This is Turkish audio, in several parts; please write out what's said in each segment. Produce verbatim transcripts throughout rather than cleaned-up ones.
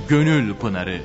Gönül Pınarı.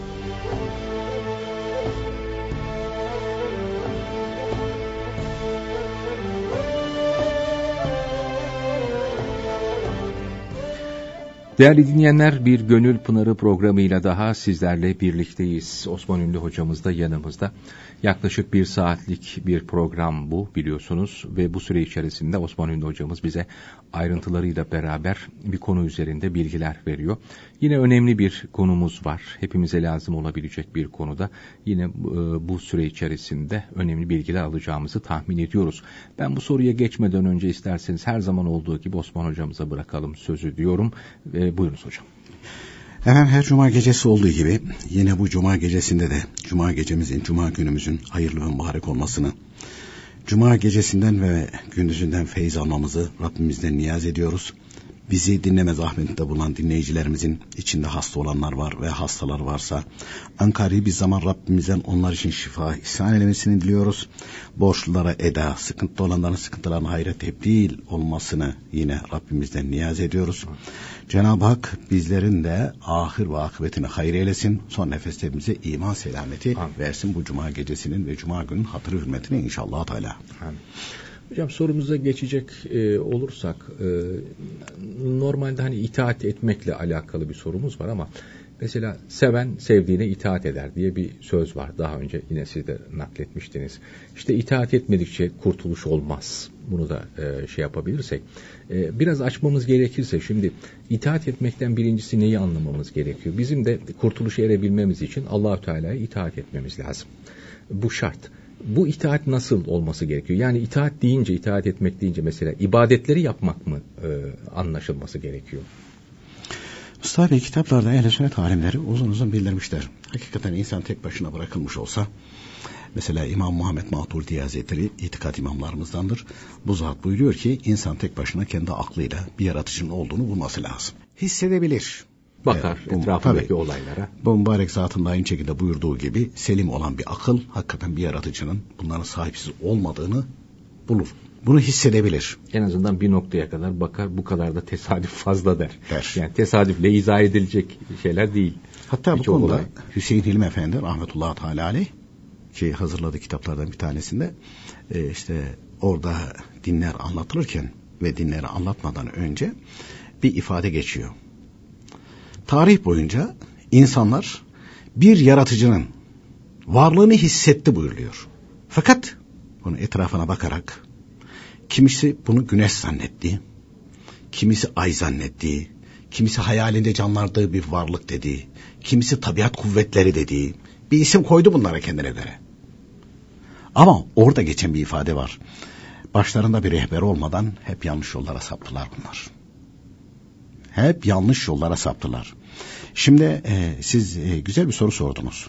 Değerli dinleyenler, bir Gönül Pınarı programıyla daha sizlerle birlikteyiz. Osman Ünlü hocamız da yanımızda. Yaklaşık bir saatlik bir program bu, biliyorsunuz, ve bu süre içerisinde Osman Ünlü hocamız bize ayrıntılarıyla beraber bir konu üzerinde bilgiler veriyor. Yine önemli bir konumuz var. Hepimize lazım olabilecek bir konuda. Yine e, bu süre içerisinde önemli bilgiler alacağımızı tahmin ediyoruz. Ben bu soruya geçmeden önce isterseniz her zaman olduğu gibi Osman hocamıza bırakalım sözü diyorum. E, buyurunuz hocam. Efendim, her cuma gecesi olduğu gibi yine bu cuma gecesinde de cuma gecemizin, cuma günümüzün hayırlı ve mübarek olmasını, cuma gecesinden ve gündüzünden feyiz almamızı Rabbimizden niyaz ediyoruz. Bizi dinleme zahmetinde bulunan dinleyicilerimizin içinde hasta olanlar var ve hastalar varsa ankari bir zaman Rabbimizden onlar için şifa ihsan eylemesini diliyoruz. Borçlulara eda, sıkıntılı olanların sıkıntılarına hayra tebdil olmasını yine Rabbimizden niyaz ediyoruz. Cenab-ı Hak bizlerin de ahir ve akıbetini hayır eylesin. Son nefeslerimize iman selameti Amin. Versin bu cuma gecesinin ve cuma günün hatırı hürmetine inşallah Teala. Amin. Hocam, sorumuza geçecek e, olursak e, normalde hani itaat etmekle alakalı bir sorumuz var ama mesela seven sevdiğine itaat eder diye bir söz var. Daha önce yine siz de nakletmiştiniz. İşte itaat etmedikçe kurtuluş olmaz. Bunu da e, şey yapabilirsek. E, biraz açmamız gerekirse şimdi itaat etmekten birincisi neyi anlamamız gerekiyor? Bizim de kurtuluşa erebilmemiz için Allah-u Teala'ya itaat etmemiz lazım. Bu şart. Bu itaat nasıl olması gerekiyor? Yani itaat deyince, itaat etmek deyince mesela ibadetleri yapmak mı e, anlaşılması gerekiyor? Mustafa Bey, kitaplarda ehl-i sünnet alimleri uzun uzun bildirmişler. Hakikaten insan tek başına bırakılmış olsa, mesela İmam Muhammed Maturidi Hazretleri itikat imamlarımızdandır. Bu zat buyuruyor ki insan tek başına kendi aklıyla bir yaratıcının olduğunu bulması lazım. Hissedebilir. Bakar evet, etrafındaki tabii, olaylara. Bu mübarek zatın da aynı şekilde buyurduğu gibi selim olan bir akıl hakikaten bir yaratıcının bunların sahipsiz olmadığını bulur. Bunu hissedebilir. En azından bir noktaya kadar bakar, bu kadar da tesadüf fazla der. der. Yani tesadüfle izah edilecek şeyler değil. Hatta bu konuda olay. Hüseyin Hilmi Efendi rahmetullahi teala aleyh ki hazırladığı kitaplardan bir tanesinde e, işte orada dinler anlatılırken ve dinleri anlatmadan önce bir ifade geçiyor. Tarih boyunca insanlar bir yaratıcının varlığını hissetti buyuruluyor. Fakat bunun etrafına bakarak kimisi bunu güneş zannetti, kimisi ay zannetti, kimisi hayalinde canlandığı bir varlık dedi, kimisi tabiat kuvvetleri dedi, bir isim koydu bunlara kendine göre. Ama orada geçen bir ifade var. Başlarında bir rehber olmadan hep yanlış yollara saptılar bunlar. Hep yanlış yollara saptılar. Şimdi e, siz e, güzel bir soru sordunuz.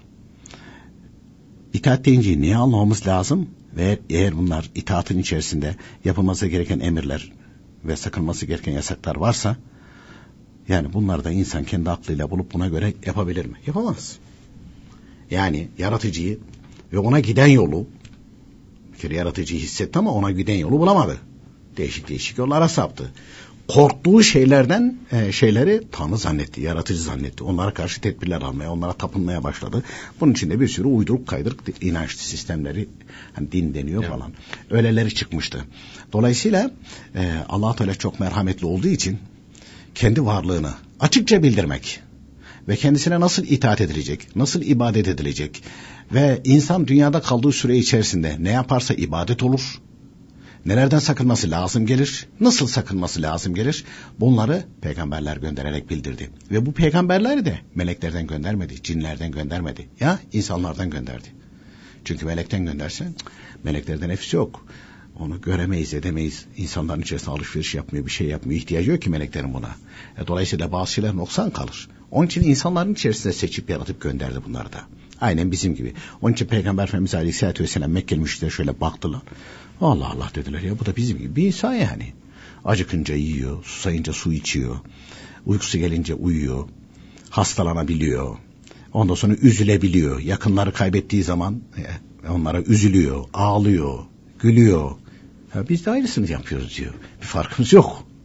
İtaat deyince neyi anlamamız lazım? Ve eğer bunlar itaatın içerisinde yapılması gereken emirler ve sakınması gereken yasaklar varsa, yani bunları da insan kendi aklıyla bulup buna göre yapabilir mi? Yapamaz. Yani yaratıcıyı ve ona giden yolu, bir kere yaratıcıyı hissetti ama ona giden yolu bulamadı. Değişik değişik yollara saptı. Korktuğu şeylerden e, şeyleri Tanrı zannetti, yaratıcı zannetti. Onlara karşı tedbirler almaya, onlara tapınmaya başladı. Bunun içinde bir sürü uyduruk kaydırık inanç sistemleri, hani din deniyor evet. falan. Öyleleri çıkmıştı. Dolayısıyla e, Allah Teala çok merhametli olduğu için kendi varlığını açıkça bildirmek ve kendisine nasıl itaat edilecek, nasıl ibadet edilecek ve insan dünyada kaldığı süre içerisinde ne yaparsa ibadet olur. Nelerden sakınması lazım gelir, nasıl sakınması lazım gelir, bunları peygamberler göndererek bildirdi. Ve bu peygamberleri de meleklerden göndermedi, cinlerden göndermedi, ya insanlardan gönderdi. Çünkü melekten gönderse, meleklerden nefis yok. Onu göremeyiz, edemeyiz. İnsanların içerisinde alışveriş yapmıyor, bir şey yapmıyor. İhtiyacı yok ki meleklerin buna. E, dolayısıyla bazı şeyler noksan kalır. Onun için insanların içerisinde seçip yaratıp gönderdi bunları da. Aynen bizim gibi. Onun için Peygamber Efendimiz Aleyhisselatü Vesselam Mekkeli müşriklere şöyle baktılar. Allah Allah dediler, ya bu da bizim gibi bir insan yani. Acıkınca yiyor, susayınca su içiyor, uykusu gelince uyuyor, hastalanabiliyor, ondan sonra üzülebiliyor, yakınları kaybettiği zaman e, onlara üzülüyor, ağlıyor, gülüyor. Ya biz de aynısını yapıyoruz diyor. Bir farkımız yok.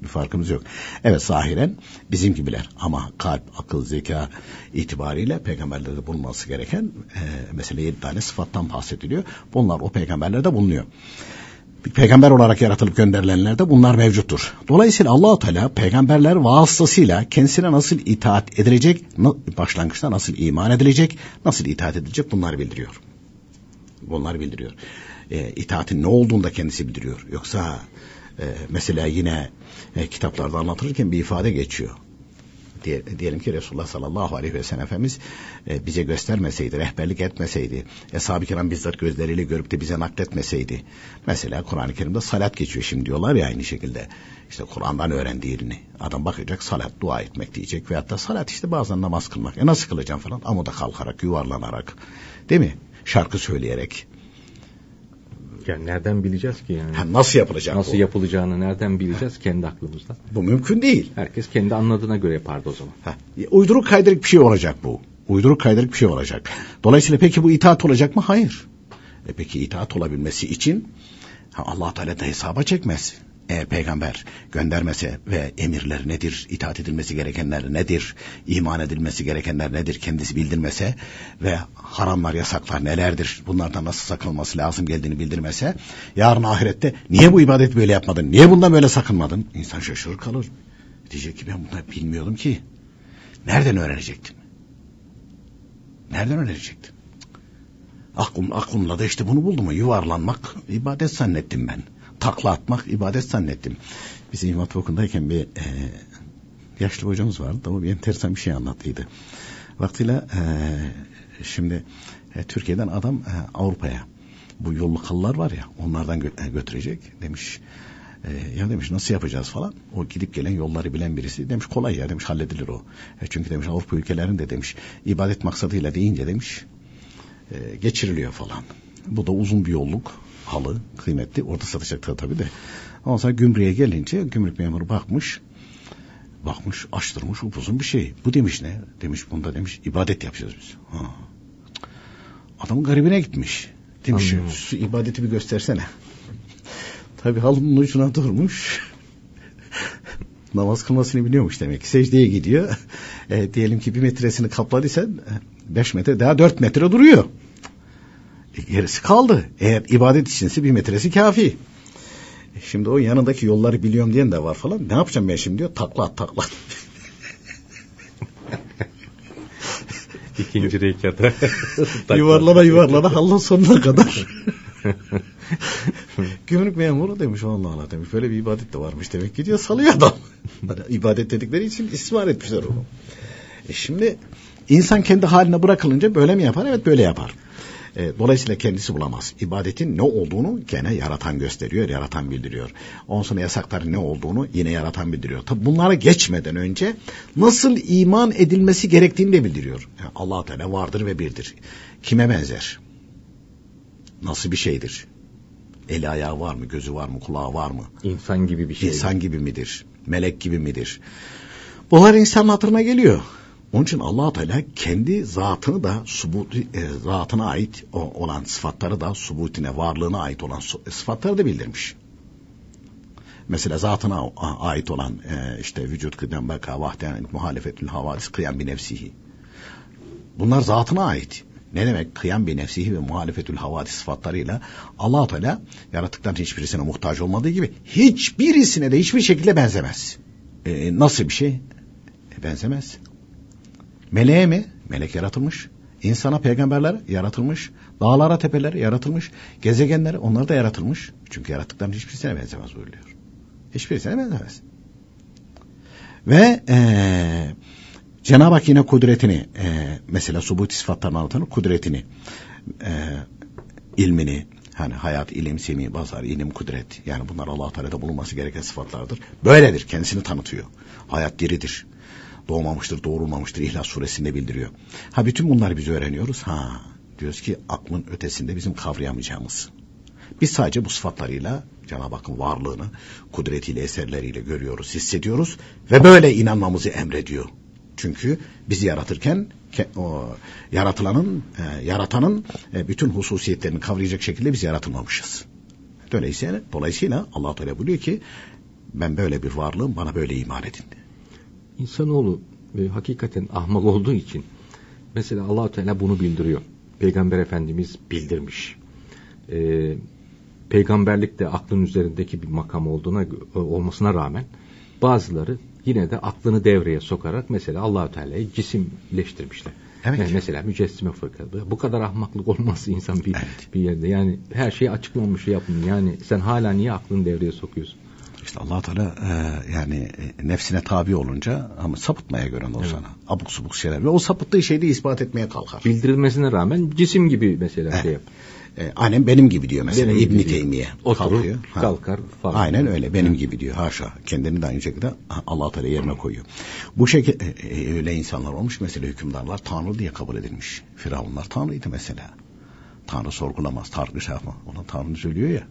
Bir farkımız yok. Evet, zahiren bizim gibiler ama kalp, akıl, zeka itibariyle peygamberlerde bulunması gereken e, mesela yedi tane sıfattan bahsediliyor. Bunlar o peygamberlerde bulunuyor. Bir peygamber olarak yaratılıp gönderilenlerde bunlar mevcuttur. Dolayısıyla Allah-u Teala peygamberler vasıtasıyla kendisine nasıl itaat edilecek, başlangıçta nasıl iman edilecek, nasıl itaat edilecek bunları bildiriyor. Bunları bildiriyor. E, itaatin ne olduğunu da kendisi bildiriyor. Yoksa e, mesela yine e, kitaplarda anlatılırken bir ifade geçiyor. Diye, diyelim ki Resulullah sallallahu aleyhi ve sellem Efendimiz e, bize göstermeseydi, rehberlik etmeseydi, Eshab-ı Kiram bizzat gözleriyle görüp de bize nakletmeseydi. Mesela Kur'an-ı Kerim'de salat geçiyor şimdi diyorlar ya, aynı şekilde. İşte Kur'an'dan öğrendi yerini. Adam bakacak salat, dua etmek diyecek. Veyahut da salat işte bazen namaz kılmak. E nasıl kılacağım falan? Amuda kalkarak, yuvarlanarak. Değil mi? Şarkı söyleyerek. Yani nereden bileceğiz ki yani? Ha, nasıl yapılacak Nasıl bu? yapılacağını nereden bileceğiz kendi aklımızda? Bu mümkün değil. Herkes kendi anladığına göre yapardı o zaman. Ha, uyduruk kaydırık bir şey olacak bu. Uyduruk kaydırık bir şey olacak. Dolayısıyla peki bu itaat olacak mı? Hayır. E peki itaat olabilmesi için Allah Teala da hesaba çekmez. Eğer peygamber göndermese ve emirler nedir, itaat edilmesi gerekenler nedir, iman edilmesi gerekenler nedir kendisi bildirmese ve haramlar, yasaklar nelerdir, bunlardan nasıl sakınılması lazım geldiğini bildirmese, yarın ahirette niye bu ibadet böyle yapmadın, niye bundan böyle sakınmadın? İnsan şaşırır kalır. Diyecek ki ben bunları bilmiyordum ki. Nereden öğrenecektim? Nereden öğrenecektim? Aklım, aklımla da işte bunu buldum. Yuvarlanmak ibadet zannettim ben. Takla atmak ibadet zannettim. Biz İmam Hatip Okulu'ndayken bir e, yaşlı hocamız vardı. O bir enteresan bir şey anlattıydı. Vaktiyle e, şimdi e, Türkiye'den adam e, Avrupa'ya bu yollu kalılar var ya, onlardan gö- e, götürecek. Demiş e, ya demiş nasıl yapacağız falan. O gidip gelen yolları bilen birisi demiş kolay ya demiş, halledilir o. E, çünkü demiş Avrupa ülkelerinde demiş ibadet maksadıyla deyince demiş e, geçiriliyor falan. Bu da uzun bir yolluk. Halı, kıymetli. Orada satacaklar tabii de. Ondan sonra gümrüğe gelince gümrük memuru bakmış. Bakmış, açtırmış upuzun bir şey. Bu demiş ne? Demiş bunda demiş ibadet yapacağız biz. Ha. Adamın garibine gitmiş. Demiş Anladım. Şu ibadeti bir göstersene. Tabii halının ucuna durmuş. Namaz kılmasını biliyormuş demek ki. Secdeye gidiyor. E, diyelim ki bir metresini kapladıysan beş metre daha dört metre duruyor. Gerisi kaldı. Eğer ibadet içinse bir metresi kafi. Şimdi o yanındaki yolları biliyorum diyen de var falan. Ne yapacağım ben şimdi diyor. Takla at takla. İkinci rekata. yuvarlana yuvarlana Allah'ın sonuna kadar. Gümrük memuru demiş Allah Allah demiş. Böyle bir ibadet de varmış demek ki diyor. Salıyor adam. İbadet dedikleri için istismar etmişler onu. E şimdi insan kendi haline bırakılınca böyle mi yapar? Evet böyle yapar. E, dolayısıyla kendisi bulamaz. İbadetin ne olduğunu gene yaratan gösteriyor, yaratan bildiriyor. Ondan sonra yasakların ne olduğunu yine yaratan bildiriyor. Tabi bunlara geçmeden önce nasıl iman edilmesi gerektiğini de bildiriyor. Yani Allah Teala vardır ve birdir. Kime benzer? Nasıl bir şeydir? Eli ayağı var mı? Gözü var mı? Kulağı var mı? İnsan gibi bir şey. İnsan gibi midir? Melek gibi midir? Bunlar insanın hatırına geliyor. Onun için Allah Teala kendi zatını da subut, e, zatına ait olan sıfatları da subutine, varlığına ait olan sıfatları da bildirmiş. Mesela zatına ait olan e, işte vücut, kıdem, beka, vahden, muhalefetül havadis, kıyam bi nefsihi. Bunlar zatına ait. Ne demek? Kıyam bi nefsihi ve muhalefetül havadis sıfatlarıyla Allah Teala yaratıkların hiçbirisine muhtaç olmadığı gibi hiçbirisine de hiçbir şekilde benzemez. E, nasıl bir şey? E, benzemez. Meleğe mi? Melek yaratılmış. İnsana, peygamberler yaratılmış. Dağlara, tepelere yaratılmış. Gezegenlere, onlar da yaratılmış. Çünkü yarattıkların hiçbirisine benzemez buyuruyor. Hiçbirisine benzemez. Ve ee, Cenab-ı Hak yine kudretini, ee, mesela subut sıfatlarını anlatan kudretini, ee, ilmini, hani hayat, ilim, semi, basar, ilim, kudret. Yani bunlar Allah-u Teala'da bulunması gereken sıfatlardır. Böyledir. Kendisini tanıtıyor. Hayat diridir. Doğmamıştır, doğrulmamıştır. İhlas suresinde bildiriyor. Ha bütün bunları biz öğreniyoruz. Ha diyoruz ki aklın ötesinde bizim kavrayamayacağımız. Biz sadece bu sıfatlarıyla Cenab-ı Hakk'ın varlığını, kudretiyle, eserleriyle görüyoruz, hissediyoruz ve böyle inanmamızı emrediyor. Çünkü bizi yaratırken o yaratılanın, e, yaratanın e, bütün hususiyetlerini kavrayacak şekilde biz yaratılmamışız. Dolayısıyla, dolayısıyla Allah Teala buyuruyor ki ben böyle bir varlığım, bana böyle iman edin. İnsanoğlu e, hakikaten ahmak olduğu için mesela Allah-u Teala bunu bildiriyor. Peygamber Efendimiz bildirmiş. E, peygamberlik de aklın üzerindeki bir makam olduğuna olmasına rağmen bazıları yine de aklını devreye sokarak mesela Allah-u Teala'yı cisimleştirmişler. Evet. Yani mesela mücessime fırkası. Bu kadar ahmaklık olmaz insan bir, evet. bir yerde. Yani her şey açıklanmış yapın. Yani sen hala niye aklını devreye sokuyorsun? İşte Allah Teala e, yani e, nefsine tabi olunca ama sapıtmaya göre o evet. sana. Abuk subuk şeyler. Ve o sapıttığı şeyi de ispat etmeye kalkar. Bildirilmesine rağmen cisim gibi mesela evet. şey yap. E, aynen benim gibi diyor mesela İbn Teymiye. Oturur, kalkıyor. kalkar falan. Aynen öyle benim gibi diyor. Haşa. Kendini de aynı şekilde Allah Teala yerine koyuyor. Bu şekilde e, öyle insanlar olmuş mesela hükümdarlar Tanrı diye kabul edilmiş. Firavunlar Tanrıydı mesela. Tanrı sorgulamaz. Tanrı şey yapma. Ona Tanrı söylüyor ya.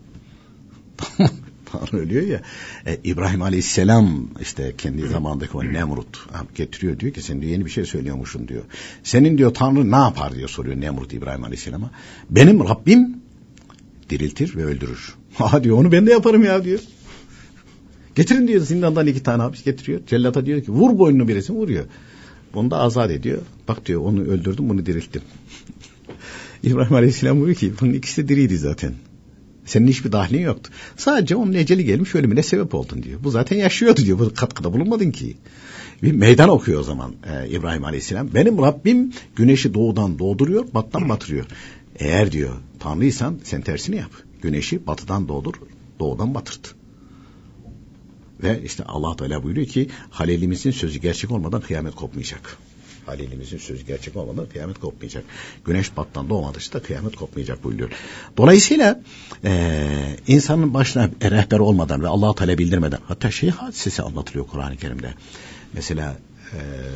Tanrı ölüyor ya. E, İbrahim Aleyhisselam işte kendi zamandaki o Nemrut getiriyor diyor ki sen diyor yeni bir şey söylüyormuşsun diyor. Senin diyor Tanrı ne yapar diyor soruyor Nemrut İbrahim Aleyhisselam'a. Benim Rabbim diriltir ve öldürür. Ha diyor onu ben de yaparım ya diyor. Getirin diyor zindandan iki tane hapis getiriyor. Cellata diyor ki vur boynunu birisi vuruyor. Bunu da azat ediyor. Bak diyor onu öldürdüm bunu dirilttim. İbrahim Aleyhisselam diyor ki bunun ikisi de diriydi zaten. Senin hiçbir dahlin yoktu. Sadece onun eceli gelmiş ölümüne sebep oldun diyor. Bu zaten yaşıyordu diyor. Bu katkıda bulunmadın ki. Bir meydan okuyor o zaman e, İbrahim Aleyhisselam. Benim Rabbim güneşi doğudan doğduruyor, batıdan batırıyor. Eğer diyor Tanrıysan sen tersini yap. Güneşi batıdan doğdur, doğudan batırt. Ve işte Allah Teala buyuruyor ki Halilimizin sözü gerçek olmadan kıyamet kopmayacak. Halilimizin sözü gerçek olmadan kıyamet kopmayacak. Güneş battan doğmadıkça da kıyamet kopmayacak buyuruyor. Dolayısıyla e, insanın başına rehber olmadan ve Allah-u Teala bildirmeden hatta şey hadisesi anlatılıyor Kur'an-ı Kerim'de. Mesela e,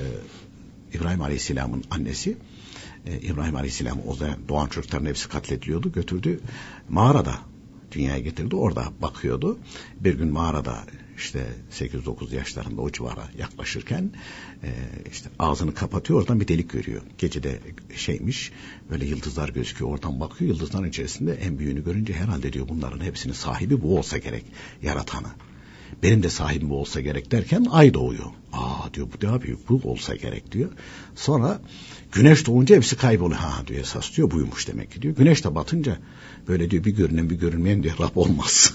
İbrahim Aleyhisselam'ın annesi e, İbrahim Aleyhisselam o zaman doğan çocukların hepsi katlediliyordu. Götürdü mağarada dünyaya getirdi. Orada bakıyordu. Bir gün mağarada işte sekiz dokuz yaşlarında o civara yaklaşırken e, işte ağzını kapatıyor oradan bir delik görüyor. Gecede şeymiş böyle yıldızlar gözüküyor oradan bakıyor yıldızların içerisinde en büyüğünü görünce herhalde diyor bunların hepsinin sahibi bu olsa gerek yaratanı. Benim de sahibim bu olsa gerek derken ay doğuyor. Aa diyor bu daha büyük bu olsa gerek diyor. Sonra güneş doğunca hepsi kayboluyor. Ha diyor esas diyor buymuş demek ki diyor. Güneş de batınca böyle diyor bir görünen bir görünmeyen diyor Rab olmaz.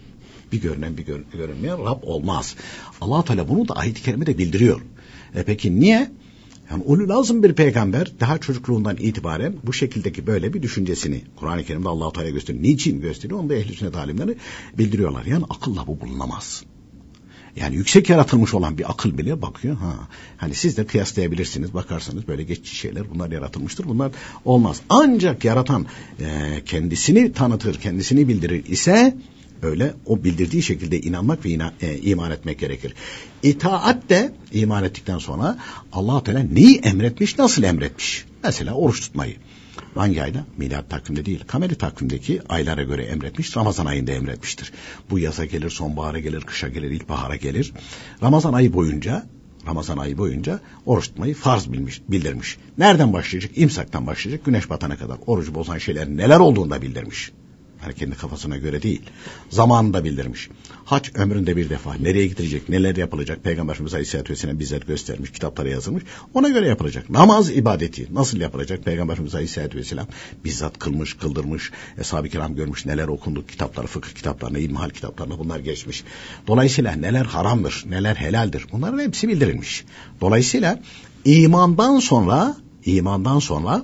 Bir görünen bir gör, görünmeyen Rab olmaz. Allah Teala bunu da ayet-i kerimede bildiriyor. E peki niye? Yani ulul azm bir peygamber daha çocukluğundan itibaren bu şekildeki böyle bir düşüncesini Kur'an-ı Kerim'de Allah Teala gösteriyor. Niçin gösteriyor? Onu da ehl-i sünnet alimleri bildiriyorlar. Yani akılla bu bulunamaz. Yani yüksek yaratılmış olan bir akıl bile bakıyor. Ha, hani siz de kıyaslayabilirsiniz. Bakarsanız böyle geçici şeyler bunlar yaratılmıştır. Bunlar olmaz. Ancak yaratan e, kendisini tanıtır, kendisini bildirir ise öyle o bildirdiği şekilde inanmak ve ina, e, iman etmek gerekir. İtaat de iman ettikten sonra Allah Teala neyi emretmiş, nasıl emretmiş? Mesela oruç tutmayı. Hangi ayda? Milat takvimde değil, kameri takvimdeki aylara göre emretmiş, Ramazan ayında emretmiştir. Bu yaza gelir, sonbahara gelir, kışa gelir, ilkbahara gelir. Ramazan ayı boyunca, Ramazan ayı boyunca oruç tutmayı farz bilmiş, bildirmiş. Nereden başlayacak? İmsaktan başlayacak, güneş batana kadar. Orucu bozan şeyler neler olduğunu da bildirmiş. Yani kendi kafasına göre değil. Zamanında bildirmiş. Hac ömründe bir defa. Nereye gidilecek, neler yapılacak? Peygamber Efendimiz Aleyhisselatü Vesselam bizzat göstermiş. Kitaplara yazılmış. Ona göre yapılacak. Namaz ibadeti nasıl yapılacak? Peygamber Efendimiz Aleyhisselatü Vesselam bizzat kılmış, kıldırmış. Eshab-ı kiram görmüş. Neler okundu? Kitapları, fıkıh kitaplarına, ilmihal kitaplarına bunlar geçmiş. Dolayısıyla neler haramdır, neler helaldir? Bunların hepsi bildirilmiş. Dolayısıyla imandan sonra, imandan sonra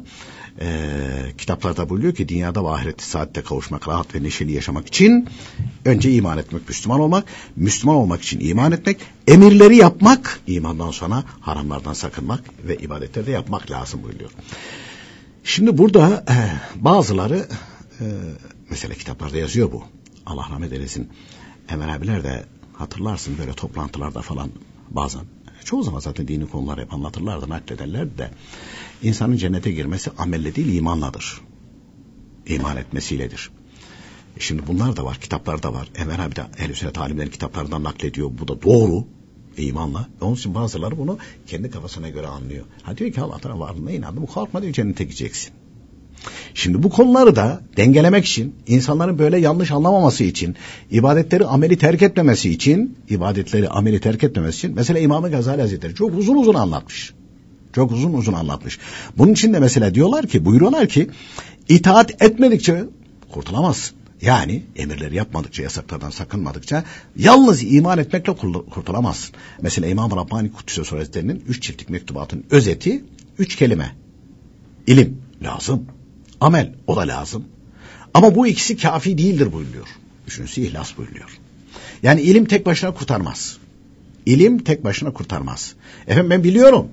Ee, kitaplarda buyuruyor ki dünyada ve ahirette saatte kavuşmak, rahat ve neşeli yaşamak için önce iman etmek, Müslüman olmak, Müslüman olmak için iman etmek, emirleri yapmak, imandan sonra haramlardan sakınmak ve ibadetleri de yapmak lazım buyuruyor. Şimdi burada e, bazıları e, mesela kitaplarda yazıyor bu. Allah rahmet eylesin. Emel abiler de hatırlarsın böyle toplantılarda falan bazen. Çoğu zaman zaten dini konular hep anlatırlardı, naklederlerdi de insanın cennete girmesi amelle değil imanladır. İman etmesiyledir. E şimdi bunlar da var, kitaplarda var. Emel abi de ehl-i sünnet alimlerin kitaplarından naklediyor. Bu da doğru, imanla. Onun için bazıları bunu kendi kafasına göre anlıyor. Ha diyor ki Allah Teala varlığına inandım, korkma diyor cennete gideceksin. Şimdi bu konuları da dengelemek için, insanların böyle yanlış anlamaması için, ibadetleri ameli terk etmemesi için, ibadetleri ameli terk etmemesi için, mesela İmam-ı Gazali Hazretleri çok uzun uzun anlatmış. Çok uzun uzun anlatmış. Bunun için de mesela diyorlar ki, buyuruyorlar ki, itaat etmedikçe kurtulamazsın. Yani emirleri yapmadıkça, yasaklardan sakınmadıkça yalnız iman etmekle kurtulamazsın. Mesela İmam Rabbani Kuddüs'e Hazretleri'nin üç ciltlik mektubatın özeti üç kelime. İlim lazım, amel o da lazım. Ama bu ikisi kafi değildir buyuruyor. Üçüncüsü ihlas buyuruyor. Yani ilim tek başına kurtarmaz. İlim tek başına kurtarmaz. Efendim ben biliyorum,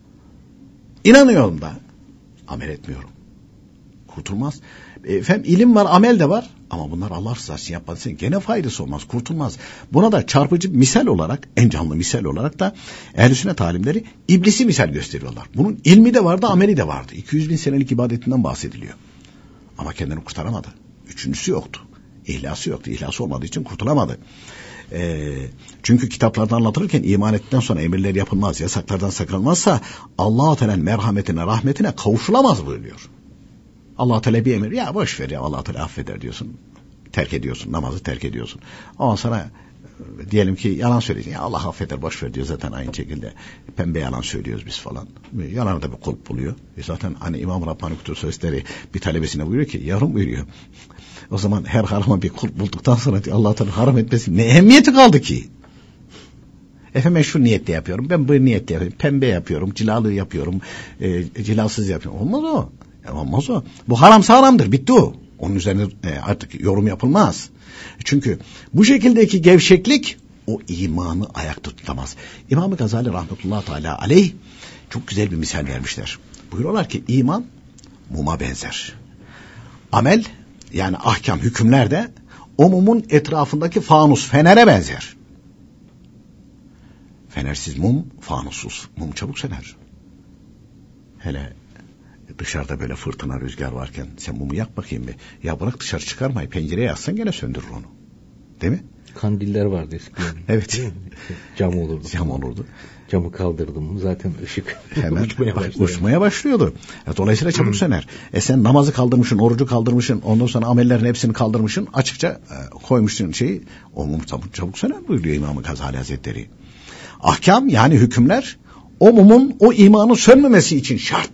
İnanıyorum da amel etmiyorum. Kurtulmaz. Efendim ilim var, amel de var ama bunlar Allah rızası için yapmadıysan gene faydası olmaz, kurtulmaz. Buna da çarpıcı misal olarak, en canlı misal olarak da ehl-i sünnet alimleri iblisi misal gösteriyorlar. Bunun ilmi de vardı, ameli de vardı. iki yüz bin senelik ibadetinden bahsediliyor. Ama kendini kurtaramadı. Üçüncüsü yoktu. İhlası yoktu. İhlası olmadığı için kurtulamadı. E, çünkü kitaplarda anlatılırken iman ettikten sonra emirler yapılmaz, yasaklardan sakınılmazsa Allah-u Teala'nın merhametine, rahmetine kavuşulamaz buyuruyor. Allah-u Teala bir emir, ya boş ver ya, Allah-u Teala affeder diyorsun, terk ediyorsun, namazı terk ediyorsun. Ama sana diyelim ki yalan söyleyeceksin, ya Allah affeder boş ver diyor, zaten aynı şekilde pembe yalan söylüyoruz biz falan. Yalan da bir kulp buluyor. E zaten hani İmam Rabbani Kuddüs'e Hazretleri bir talebesine buyuruyor ki, yarım buyuruyor. O zaman her harama bir kulp bulduktan sonra Allah-u Teala haram etmesin, ne ehemmiyeti kaldı ki? Efendim ben şu niyetle yapıyorum, ben bu niyetle yapıyorum, pembe yapıyorum, cilalı yapıyorum, e, cilasız yapıyorum. Olmaz o. Olmaz o. Bu haramsa haramdır, bitti o. Onun üzerine e, artık yorum yapılmaz. Çünkü bu şekildeki gevşeklik o imanı ayakta tutamaz. İmam-ı Gazali rahmetullahi teala aleyh çok güzel bir misal vermişler. Buyuruyorlar ki iman muma benzer. Amel yani ahkam, hükümler de o mumun etrafındaki fanus, fenere benzer. Fenersiz mum, fanussuz mum çabuk söner. Hele dışarıda böyle fırtına, rüzgar varken sen mumu yak bakayım bir. Ya bırak dışarı çıkarmayı, pencereye assan gene söndürür onu. Değil mi? Kandiller vardı eskiden. Evet. Cam olurdu. Cam olurdu. Camı kaldırdım zaten ışık hemen uçmaya başlıyordu. Uçmaya başlıyordu. E, dolayısıyla çabuk söner. E sen namazı kaldırmışsın, orucu kaldırmışsın, ondan sonra amellerin hepsini kaldırmışsın, açıkça e, koymuşsun şeyi, o mum çabuk, çabuk söner buyuruyor İmam-ı Gazali Hazretleri. Ahkam yani hükümler o mumun o imanı sönmemesi için şart.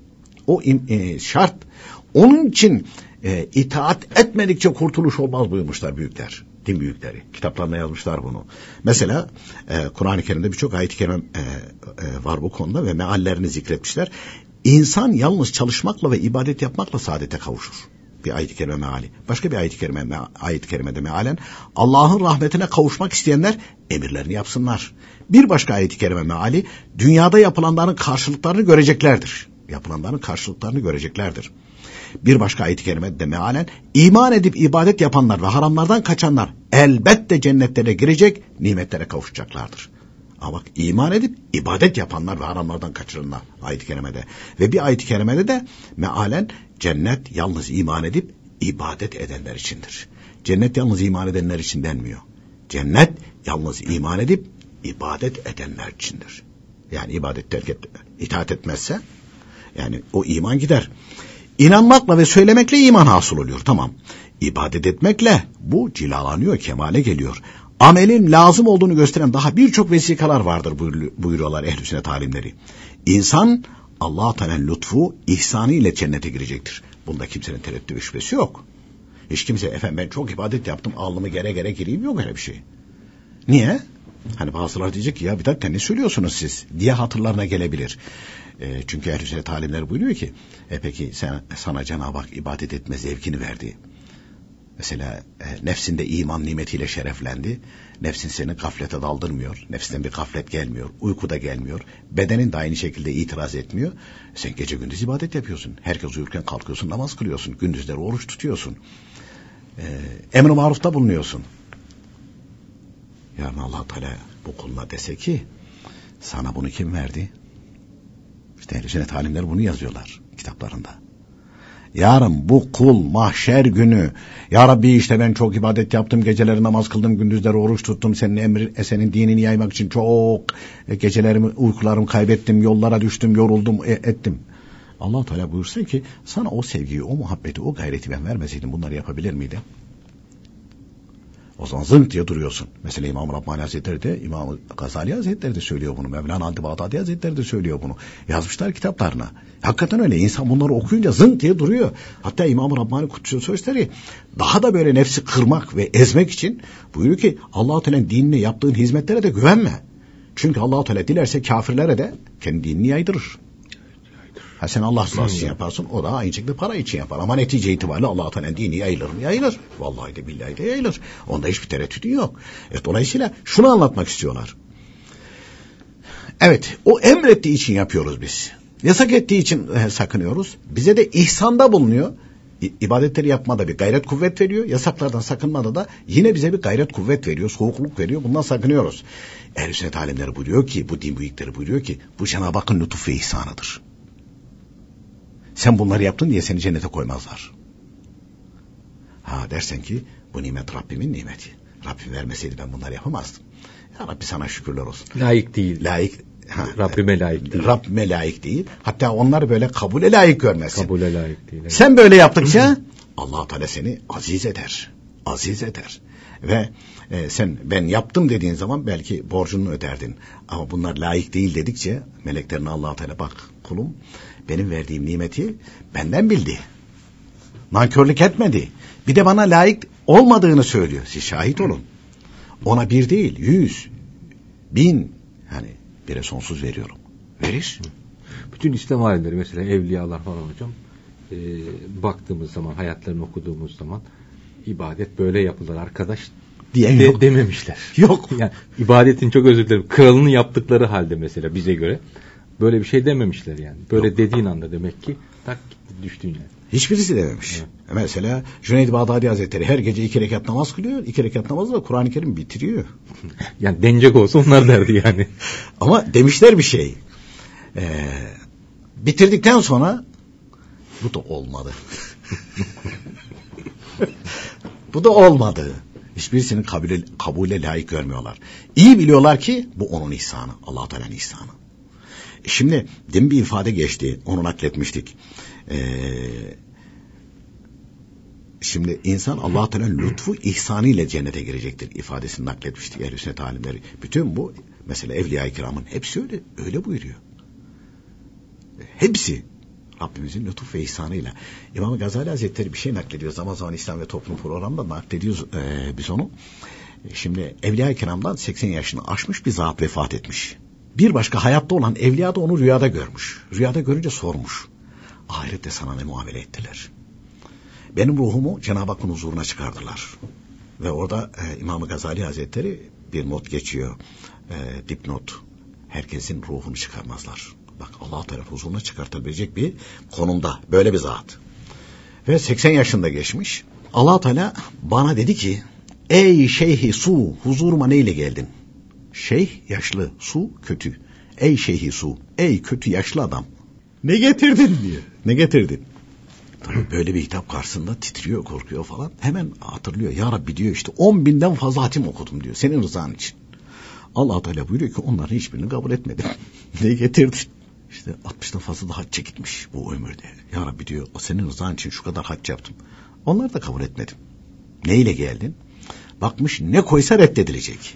O e, şart. Onun için e, itaat etmedikçe kurtuluş olmaz buyurmuşlar büyükler. Din büyükleri. Kitaplarına yazmışlar bunu. Mesela e, Kur'an-ı Kerim'de birçok ayet-i kerime e, e, var bu konuda ve meallerini zikretmişler. İnsan yalnız çalışmakla ve ibadet yapmakla saadete kavuşur. Bir ayet-i kerime meali. Başka bir ayet-i kerime, me, ayet-i kerimede mealen Allah'ın rahmetine kavuşmak isteyenler emirlerini yapsınlar. Bir başka ayet-i kerime meali dünyada yapılanların karşılıklarını göreceklerdir. Yapılanların karşılıklarını göreceklerdir. Bir başka ayet-i kerimede mealen iman edip ibadet yapanlar ve haramlardan kaçanlar elbette cennetlere girecek, nimetlere kavuşacaklardır. Ama bak, iman edip ibadet yapanlar ve haramlardan kaçıranlar ayet-i kerimede. Ve bir ayet-i kerimede de mealen cennet yalnız iman edip ibadet edenler içindir. Cennet yalnız iman edenler için denmiyor. Cennet yalnız iman edip ibadet edenler içindir. Yani ibadet terk et, itaat etmezse yani o iman gider. İnanmakla ve söylemekle iman hasıl oluyor, tamam. İbadet etmekle bu cilalanıyor, kemale geliyor. Amelin lazım olduğunu gösteren daha birçok vesikalar vardır buyuruyorlar ehl-i sünnet alimleri. İnsan Allah-u Teala'nın lütfu, ihsanı ile cennete girecektir. Bunda kimsenin tereddüt şüphesi yok. Hiç kimse efendim ben çok ibadet yaptım, alnımı gere gere gireyim, yok öyle bir şey. Niye? Hani bazıları diyecek ki ya bir dakika ne söylüyorsunuz siz diye hatırlarına gelebilir. E, çünkü ehl-i sünnet alimleri buyuruyor ki e peki sen, sana Cenab-ı Hak ibadet etme zevkini verdi. Mesela e, nefsinde iman nimetiyle şereflendi. Nefsin seni gaflete daldırmıyor. Nefsinden bir gaflet gelmiyor. Uykuda gelmiyor. Bedenin de aynı şekilde itiraz etmiyor. Sen gece gündüz ibadet yapıyorsun. Herkes uyurken kalkıyorsun, namaz kılıyorsun. Gündüzleri oruç tutuyorsun. E, emr-i marufta bulunuyorsun. Yarın Allah-u Teala bu kuluna dese ki sana bunu kim verdi? İşte ehl-i sünnet alimleri bunu yazıyorlar kitaplarında. Yarın bu kul mahşer günü ya Rabbi işte ben çok ibadet yaptım, geceleri namaz kıldım, gündüzleri oruç tuttum, senin emri, senin dinini yaymak için çok gecelerimi, uykularımı kaybettim, yollara düştüm, yoruldum, ettim. Allah Teala buyursa ki sana o sevgiyi, o muhabbeti, o gayreti ben vermeseydim bunları yapabilir miydim? O zaman zınk diye duruyorsun. Mesela İmam Rabbani Hazretleri de, İmam Gazali Hazretleri de söylüyor bunu. Mevlana Halid-i Bağdadi Hazretleri de söylüyor bunu. Yazmışlar kitaplarına. Hakikaten öyle. İnsan bunları okuyunca zınk diye duruyor. Hatta İmam Rabbani Kutsi Sözleri daha da böyle nefsi kırmak ve ezmek için buyuruyor ki Allah-u Teala'nın dinine yaptığın hizmetlere de güvenme. Çünkü Allah-u Teala dilerse kafirlere de kendi dinini yaydırır. Ha sen Allah rızası için yaparsın, o da aynı şekilde para için yapar. Ama netice itibariyle Allah-u Teala'nın dini yayılır mı? Yayılır. Vallahi de billahi de yayılır. Onda hiçbir tereddütü yok. Evet, dolayısıyla şunu anlatmak istiyorlar. Evet, o emrettiği için yapıyoruz biz. Yasak ettiği için e, sakınıyoruz. Bize de ihsanda bulunuyor. İ- ibadetleri yapmada bir gayret kuvvet veriyor. Yasaklardan sakınmada da yine bize bir gayret kuvvet veriyor. Soğukluk veriyor. Bundan sakınıyoruz. Ehl-i sünnet alimleri buyuruyor ki, bu din büyükleri buyuruyor ki, bu Cenab-ı Hakk'ın lütuf ve ihsanıdır. Sen bunları yaptın diye seni cennete koymazlar. Ha dersen ki bu nimet Rabbimin nimeti. Rabbim vermeseydi ben bunları yapamazdım. Ya Rabbi sana şükürler olsun. Layık değil. Layık. Ha, Rabbime layık değil. Rabbime layık değil. Hatta onlar böyle kabule layık görmezsin. Kabule layık değil. Evet. Sen böyle yaptıkça Allah Teala seni aziz eder. Aziz eder. Ve e, sen ben yaptım dediğin zaman belki borcunu öderdin. Ama bunlar layık değil dedikçe meleklerine Allah Teala bak kulum benim verdiğim nimeti benden bildi. Nankörlük etmedi. Bir de bana layık olmadığını söylüyor. Siz şahit olun. Ona bir değil, yüz, bin, hani bire sonsuz veriyorum. Verir. Bütün İslam alimleri mesela evliyalar falan hocam e, baktığımız zaman, hayatlarını okuduğumuz zaman ibadet böyle yapılır arkadaş diyen de, yok. dememişler. Yok. Yani ibadetin çok özür dilerim. Kralını yaptıkları halde mesela bize göre böyle bir şey dememişler yani. Böyle yok. Dediğin anda demek ki tak düştün yani. Hiçbirisi dememiş. Evet. Mesela Cüneyd-i Bağdadi Hazretleri her gece iki rekat namaz kılıyor. İki rekat namazla da Kur'an-ı Kerim bitiriyor. Yani denecek olsa onlar derdi yani. Ama demişler bir şey. Ee, bitirdikten sonra bu da olmadı. Bu da olmadı. Hiçbirisinin kabule, kabule layık görmüyorlar. İyi biliyorlar ki bu onun ihsanı. Allah-u Teala'nın ihsanı. Şimdi demin bir ifade geçti. Onu nakletmiştik. Ee, şimdi insan Allah-u Teala'nın lütfu ihsanı ile cennete girecektir ifadesini nakletmiştik ehl-i sünnet alimleri. Bütün bu mesela Evliya-i Kiram'ın hepsi öyle, öyle buyuruyor. Hepsi Rabbimizin lütuf ve ihsanıyla. İmam Gazali Hazretleri bir şey naklediyor. Zaman zaman İslam ve Toplum programında naklediyoruz e, biz onu. Şimdi Evliya-i Kiram'dan seksen yaşını aşmış bir zat vefat etmiş. Bir başka hayatta olan evliya da onu rüyada görmüş. Rüyada görünce sormuş. Ahirette sana ne muamele ettiler? Benim ruhumu Cenab-ı Hakk'ın huzuruna çıkardılar. Ve orada e, İmam Gazali Hazretleri bir not geçiyor. E, dipnot. Herkesin ruhunu çıkarmazlar. Bak Allah Teala huzuruna çıkartabilecek bir konumda. Böyle bir zat. Ve seksen yaşında geçmiş. Allah Teala bana dedi ki ey şeyhi su huzuruma neyle geldin? Şeyh yaşlı, su kötü. Ey şeyhi su, ey kötü yaşlı adam. Ne getirdin diyor. Ne getirdin? Tabii böyle bir hitap karşısında titriyor, korkuyor falan. Hemen hatırlıyor. Ya Rabbi diyor işte on binden fazla hatim okudum diyor. Senin rızan için. Allah Teala buyuruyor ki onların hiçbirini kabul etmedim. Ne getirdin? İşte altmıştan fazla da hacca gitmiş bu ömürde. Ya Rabbi diyor o senin rızan için şu kadar hac yaptım. Onları da kabul etmedim. Neyle geldin? Bakmış ne koysa reddedilecek.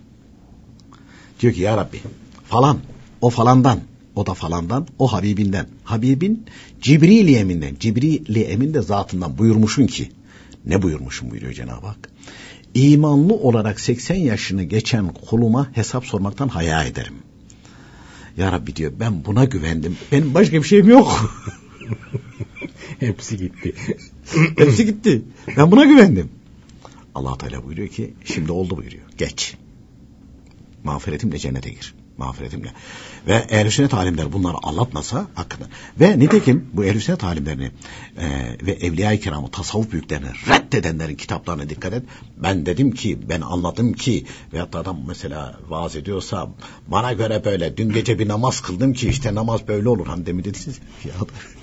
Diyor ki ya Rabbi falan o falandan o da falandan o Habibinden. Habibin Cibril-i Emin'den. Cibril-i Emin de zatından buyurmuşsun ki ne buyurmuşum buyuruyor Cenab-ı Hak. İmanlı olarak seksen yaşını geçen kuluma hesap sormaktan haya ederim. Ya Rabbi diyor ben buna güvendim. Benim başka bir şeyim yok. Hepsi gitti. Hepsi gitti. Ben buna güvendim. Allah Teala buyuruyor ki şimdi oldu buyuruyor. Geç. Mağfiretimle cennete gir. Mağfiretimle. Ve ehl-i sünnet alimler bunları anlatmasa hakikaten. Ve nitekim bu ehl-i sünnet alimlerini e, ve evliya-i kiramı, tasavvuf büyüklerini reddedenlerin kitaplarına dikkat et. Ben dedim ki, ben anladım ki veyahut da adam mesela vaaz ediyorsa bana göre böyle dün gece bir namaz kıldım ki işte namaz böyle olur. Hani demin dediniz ya.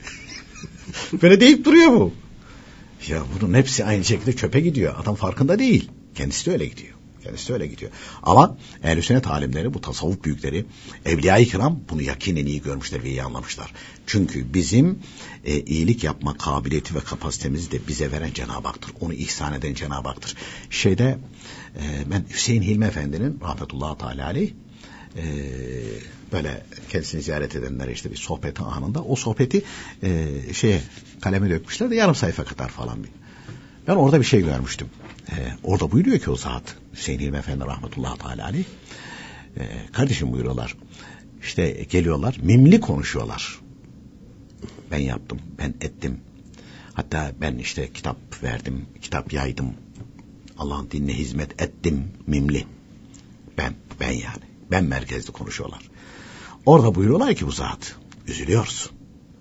Böyle deyip duruyor bu. Ya bunun hepsi aynı şekilde çöpe gidiyor. Adam farkında değil. Kendisi de öyle gidiyor. Kendisi öyle gidiyor. Ama ehl-i sünnet alimleri, bu tasavvuf büyükleri, evliya-i kiram bunu yakinen iyi görmüşler ve iyi anlamışlar. Çünkü bizim e, iyilik yapma kabiliyeti ve kapasitemizi de bize veren Cenab-ı Hak'tır. Onu ihsan eden Cenab-ı Hak'tır. Şeyde e, ben Hüseyin Hilmi Efendi'nin rahmetullahi teala aleyh e, böyle kendisini ziyaret edenler işte bir sohbeti anında o sohbeti e, şeye kaleme dökmüşler de yarım sayfa kadar falan bir. Ben orada bir şey görmüştüm. Ee, orada buyuruyor ki o zat Hüseyin Hilmi Efendi rahmetullahi teala aleyh, ee, kardeşim buyuruyorlar, işte geliyorlar mimli konuşuyorlar. Ben yaptım, ben ettim, hatta ben işte kitap verdim, kitap yaydım, Allah'ın dinine hizmet ettim, mimli. Ben, ben yani ben merkezli konuşuyorlar. Orada buyuruyorlar ki bu zat, üzülüyoruz.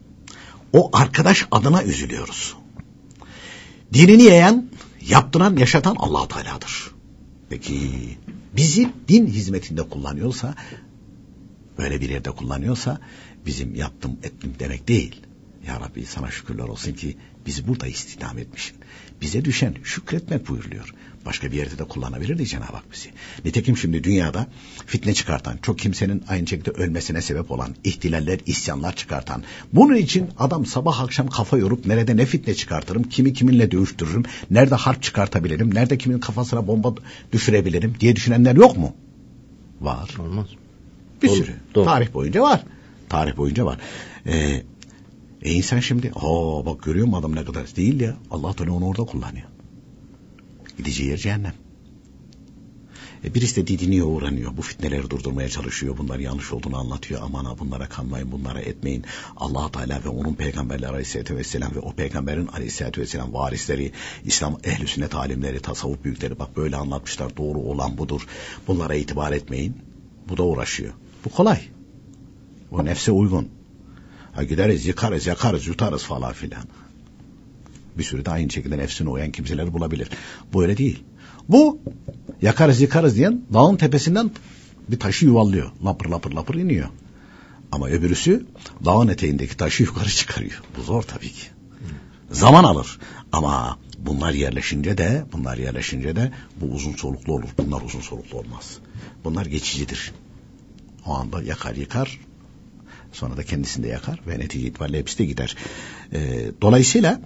O arkadaş adına üzülüyoruz. Dinini yayan, yaptıran, yaşatan Allah-u Teala'dır. Peki bizi din hizmetinde kullanıyorsa, böyle bir yerde kullanıyorsa, bizim yaptım ettim demek değil. Ya Rabbi sana şükürler olsun ki bizi burada istihdam etmişsin. Bize düşen şükretmek buyuruluyor. Başka bir yerde de kullanabilirdi Cenab-ı Hak bizi. Nitekim şimdi dünyada fitne çıkartan, çok kimsenin aynı şekilde ölmesine sebep olan, ihtilaller, isyanlar çıkartan, bunun için adam sabah akşam kafa yorup nerede ne fitne çıkartırım, kimi kiminle dövüştürürüm, nerede harp çıkartabilirim, nerede kimin kafasına bomba düşürebilirim diye düşünenler yok mu? Var. Olmaz. Bir Doğru, sürü. doğru. Tarih boyunca var. Tarih boyunca var. Ee, e insan şimdi, aa bak görüyor mu adam ne kadar değil ya. Allah Teala onu orada kullanıyor. Gideceği yer cehennem. E birisi de didiniyor, uğranıyor. Bu fitneleri durdurmaya çalışıyor. Bunlar yanlış olduğunu anlatıyor. Aman ha bunlara kanmayın, bunlara etmeyin. Allah Teala ve onun peygamberleri aleyhissalatü vesselam ve o peygamberin aleyhissalatü vesselam varisleri, İslam ehl-i sünnet alimleri, tasavvuf büyükleri bak böyle anlatmışlar. Doğru olan budur. Bunlara itibar etmeyin. Bu da uğraşıyor. Bu kolay. Bu nefse uygun. Ha gideriz, yıkarız, yakarız, yutarız falan filan. Bir sürü de aynı şekilde nefsine uyan kimseleri bulabilir. Bu öyle değil. Bu yakarız yıkarız diyen dağın tepesinden bir taşı yuvallıyor. Lapır lapır lapır iniyor. Ama öbürüsü dağın eteğindeki taşı yukarı çıkarıyor. Bu zor tabii ki. Zaman alır. Ama bunlar yerleşince de bunlar yerleşince de bu uzun soluklu olur. Bunlar uzun soluklu olmaz. Bunlar geçicidir. O anda yakar yıkar. Sonra da kendisini de yakar ve netice itibariyle hepsi de gider. Ee, dolayısıyla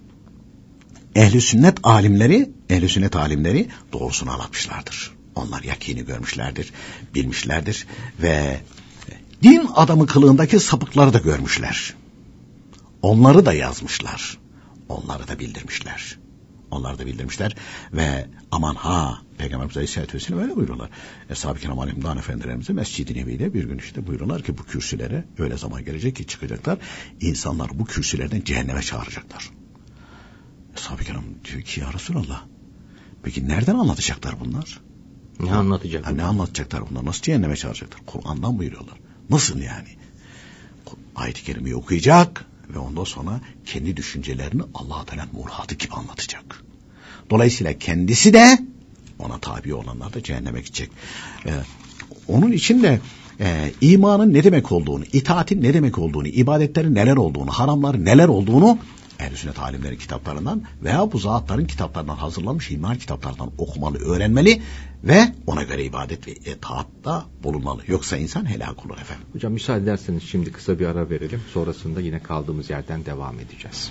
ehl-i sünnet alimleri, ehl-i sünnet alimleri doğrusunu anlatmışlardır. Onlar yakini görmüşlerdir, bilmişlerdir ve din adamı kılığındaki sapıkları da görmüşler. Onları da yazmışlar. Onları da bildirmişler. Onları da bildirmişler ve aman ha Peygamberimiz Aleyhisselatü Vesselam öyle buyuruyorlar. Eshab-ı Kiram Alimdan Efendilerimize Mescid-i Nebi'de bir gün işte buyuruyorlar ki bu kürsülere öyle zaman gelecek ki çıkacaklar. İnsanlar bu kürsülerden cehenneme çağıracaklar. Eshab-ı Kiram diyor ki ya Resulallah peki nereden anlatacaklar bunlar? Ne anlatacaklar? Ne anlatacaklar bunlar? Nasıl cehenneme çağıracaklar? Kur'an'dan buyuruyorlar. Nasıl yani? Ayet-i Kerime'yi okuyacak ve ondan sonra kendi düşüncelerini Allah-u Teala'nın muradı gibi anlatacak. Dolayısıyla kendisi de ona tabi olanlar da cehenneme gidecek. Ee, onun için de e, imanın ne demek olduğunu, itaatin ne demek olduğunu, ibadetlerin neler olduğunu, haramların neler olduğunu ehl-i sünnet alimleri kitaplarından veya bu zatların kitaplarından hazırlanmış iman kitaplarından okumalı, öğrenmeli ve ona göre ibadet ve itaatta bulunmalı. Yoksa insan helak olur efendim. Hocam müsaade ederseniz şimdi kısa bir ara verelim. Sonrasında yine kaldığımız yerden devam edeceğiz.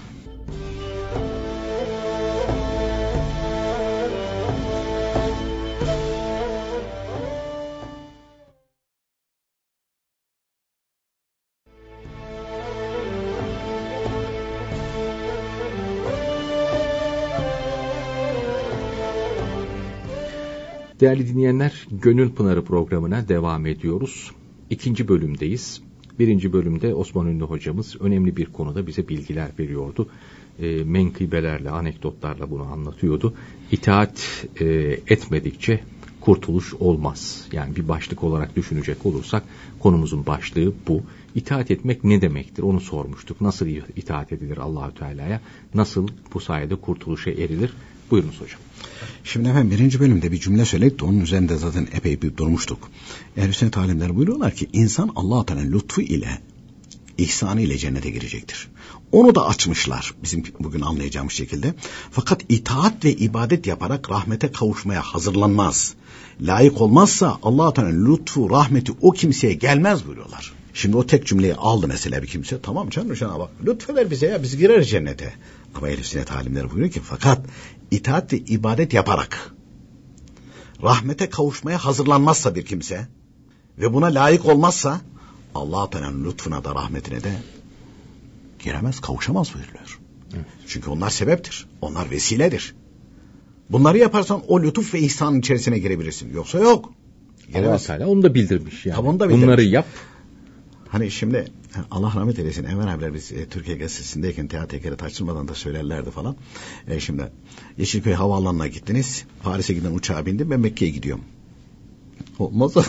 Değerli dinleyenler, Gönül Pınarı programına devam ediyoruz. İkinci bölümdeyiz. Birinci bölümde Osman Ünlü hocamız önemli bir konuda bize bilgiler veriyordu. E, menkıbelerle, anekdotlarla bunu anlatıyordu. İtaat e, etmedikçe kurtuluş olmaz. Yani bir başlık olarak düşünecek olursak konumuzun başlığı bu. İtaat etmek ne demektir? Onu sormuştuk. Nasıl itaat edilir Allah-u Teala'ya? Nasıl bu sayede kurtuluşa erilir? Buyurunuz hocam. Şimdi efendim birinci bölümde bir cümle söyledik de onun üzerinde zaten epey bir durmuştuk. Ehl-i sünnet alimleri buyuruyorlar ki insan Allah-u Teala'nın lütfu ile, ihsanı ile cennete girecektir. Onu da açmışlar bizim bugün anlayacağımız şekilde. Fakat itaat ve ibadet yaparak rahmete kavuşmaya hazırlanmaz. Layık olmazsa Allah-u Teala'nın lütfu, rahmeti o kimseye gelmez buyuruyorlar. Şimdi o tek cümleyi aldı mesela bir kimse. Tamam canım şuna bak, lütfeder bize ya, biz gireriz cennete. Ama Ehl-i Sünnet alimleri buyuruyor ki fakat itaat ve ibadet yaparak rahmete kavuşmaya hazırlanmazsa bir kimse ve buna layık olmazsa Allah-u Teala'nın lütfuna da rahmetine de giremez, kavuşamaz buyuruyor. Evet. Çünkü onlar sebeptir. Onlar vesiledir. Bunları yaparsan o lütuf ve ihsanın içerisine girebilirsin. Yoksa yok. Allah Teala onu da bildirmiş yani. Tabii onu da bildirmiş. Bunları yap. Hani şimdi Allah rahmet eylesin, Enver abiler biz e, Türkiye Gazetesi'ndeyken teat tekeri taşırmadan da söylerlerdi falan. E, şimdi Yeşilköy Havaalanı'na gittiniz. Paris'e giden uçağa bindim, ben Mekke'ye gidiyorum. Olmaz o.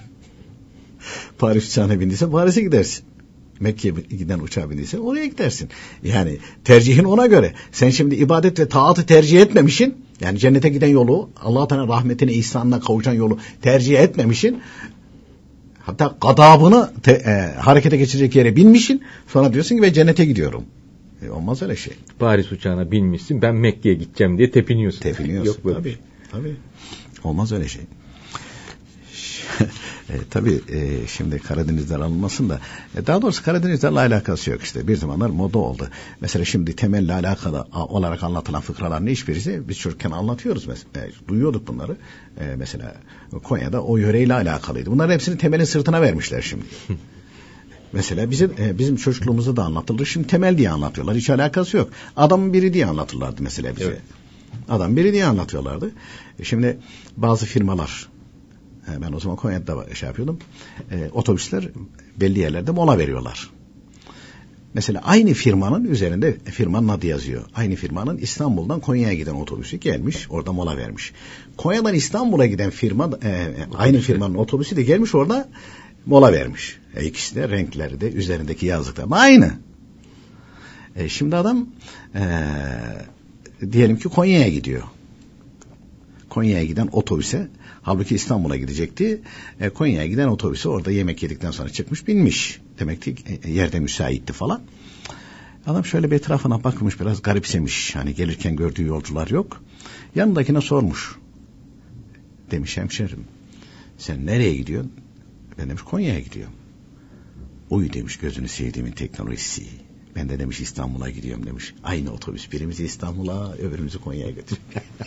Paris uçağına bindiyse Paris'e gidersin. Mekke'ye giden uçağa bindiyse oraya gidersin. Yani tercihin ona göre. Sen şimdi ibadet ve taatı tercih etmemişsin. Yani cennete giden yolu, Allah-u Teala rahmetine, ihsanına kavuşan yolu tercih etmemişsin. Hatta gadabını te, e, harekete geçirecek yere binmişsin. Sonra diyorsun ki ben cennete gidiyorum. E, olmaz öyle şey. Paris uçağına binmişsin, ben Mekke'ye gideceğim diye tepiniyorsun. Tepiniyorsun. Yok böyle. Tabii, tabii. Olmaz öyle şey. E, tabii e, şimdi Karadenizler alınmasın da e, daha doğrusu Karadenizlerle alakası yok işte. Bir zamanlar moda oldu. Mesela şimdi temelle alakalı a, olarak anlatılan fıkraların hiçbirisi biz çocukken anlatıyoruz. Mesela, e, duyuyorduk bunları. E, mesela Konya'da o yöreyle alakalıydı. Bunların hepsini temelin sırtına vermişler şimdi. Mesela bizim e, bizim çocukluğumuzda da anlatılır. Şimdi temel diye anlatıyorlar. Hiç alakası yok. Adamın biri diye anlatırlardı mesela bize. Evet. Adam biri diye anlatıyorlardı. E, şimdi bazı firmalar, ben o zaman Konya'da şey yapıyordum. E, otobüsler belli yerlerde mola veriyorlar. Mesela aynı firmanın üzerinde firmanın adı yazıyor. Aynı firmanın İstanbul'dan Konya'ya giden otobüsü gelmiş, orada mola vermiş. Konya'dan İstanbul'a giden firma, e, aynı firmanın otobüsü de gelmiş, orada mola vermiş. E, ikisi de renkleri de üzerindeki yazdıklar aynı. E, şimdi adam e, diyelim ki Konya'ya gidiyor. Konya'ya giden otobüse, halbuki İstanbul'a gidecekti. E, Konya'ya giden otobüse orada yemek yedikten sonra çıkmış, binmiş. Demek ki e, yerde müsaitti falan. Adam şöyle bir etrafına bakmış, biraz garipsemiş. Hani gelirken gördüğü yolcular yok. Yanındakine sormuş. Demiş hemşerim, sen nereye gidiyorsun? Ben demiş Konya'ya gidiyorum. Uy demiş, gözünü sevdiğimin teknolojisi. Ben de demiş İstanbul'a gidiyorum demiş. Aynı otobüs, birimizi İstanbul'a, öbürümüzü Konya'ya götürüyor.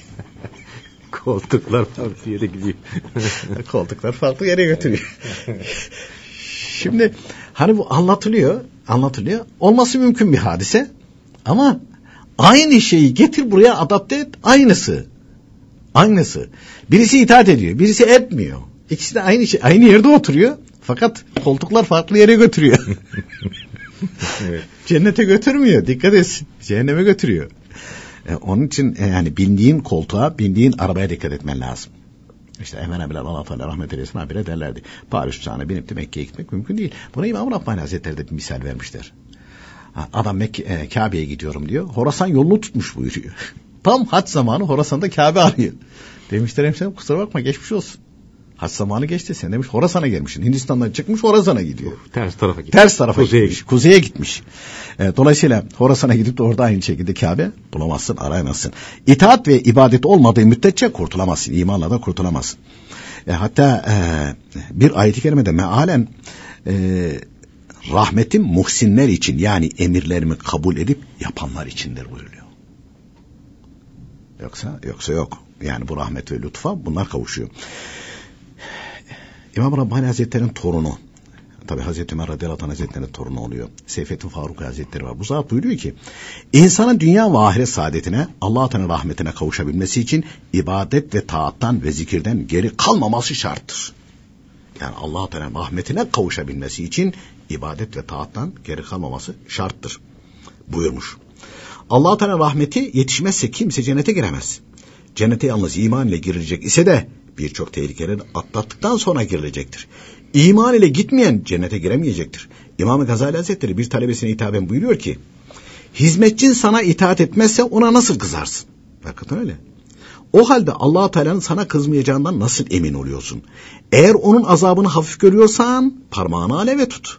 Koltuklar farklı yere gidiyor. Koltuklar farklı yere götürüyor. Şimdi hani bu anlatılıyor, anlatılıyor. Olması mümkün bir hadise. Ama aynı şeyi getir buraya adapte et, aynısı. Aynısı. Birisi itaat ediyor, birisi etmiyor. İkisi de aynı şey, aynı yerde oturuyor. Fakat koltuklar farklı yere götürüyor. Evet. Cennete götürmüyor. Dikkat etsin. Cehenneme götürüyor. E, onun için e, yani bindiğin koltuğa, bindiğin arabaya dikkat etmen lazım. İşte Emen abiler, Allah Teala rahmet eylesin, abiler derlerdi. Paris uçağına binip de Mekke'ye gitmek mümkün değil. Buna İmam Rabbani Hazretleri de bir misal vermişler. Ha, adam Mekke, e, Kabe'ye gidiyorum diyor. Horasan yolunu tutmuş buyuruyor. Tam hac zamanı Horasan'da Kabe arıyor. Demişler hemşerim kusura bakma, geçmiş olsun. Hac zamanı geçti, sen demiş Horasan'a gelmişsin. Hindistan'dan çıkmış Horasan'a gidiyor. Of, ters tarafa gitmiş. Ters tarafa kuzeye gitmiş. Kuzeye gitmiş. E, dolayısıyla Horasan'a gidip de orada aynı şekilde Kabe bulamazsın, arayamazsın. İtaat ve ibadet olmadığı müddetçe kurtulamazsın. İmanla da kurtulamazsın. E, hatta e, bir ayet-i kerimede mealen e, rahmetim muhsinler için, yani emirlerimi kabul edip yapanlar içindir buyuruyor. Yoksa yoksa yok. Yani bu rahmet ve lütfa bunlar kavuşuyor. İmam Rabbani Hazretleri'nin torunu, tabi Hazreti Ömer radıyallahu anh Hazretleri'nin torunu oluyor. Seyfettin Faruk Hazretleri var. Bu zat buyuruyor ki, insanın dünya ve ahiret saadetine, Allah-u Teala rahmetine kavuşabilmesi için ibadet ve taattan ve zikirden geri kalmaması şarttır. Yani Allah-u Teala rahmetine kavuşabilmesi için ibadet ve taattan geri kalmaması şarttır buyurmuş. Allah-u Teala rahmeti yetişmezse kimse cennete giremez. Cennete yalnız iman ile girilecek ise de birçok tehlikeleri atlattıktan sonra girilecektir. İman ile gitmeyen cennete giremeyecektir. İmam-ı Gazali Hazretleri bir talebesine hitaben buyuruyor ki, hizmetçin sana itaat etmezse ona nasıl kızarsın? Bakın öyle. O halde Allah-u Teala'nın sana kızmayacağından nasıl emin oluyorsun? Eğer onun azabını hafif görüyorsan parmağını aleve tut.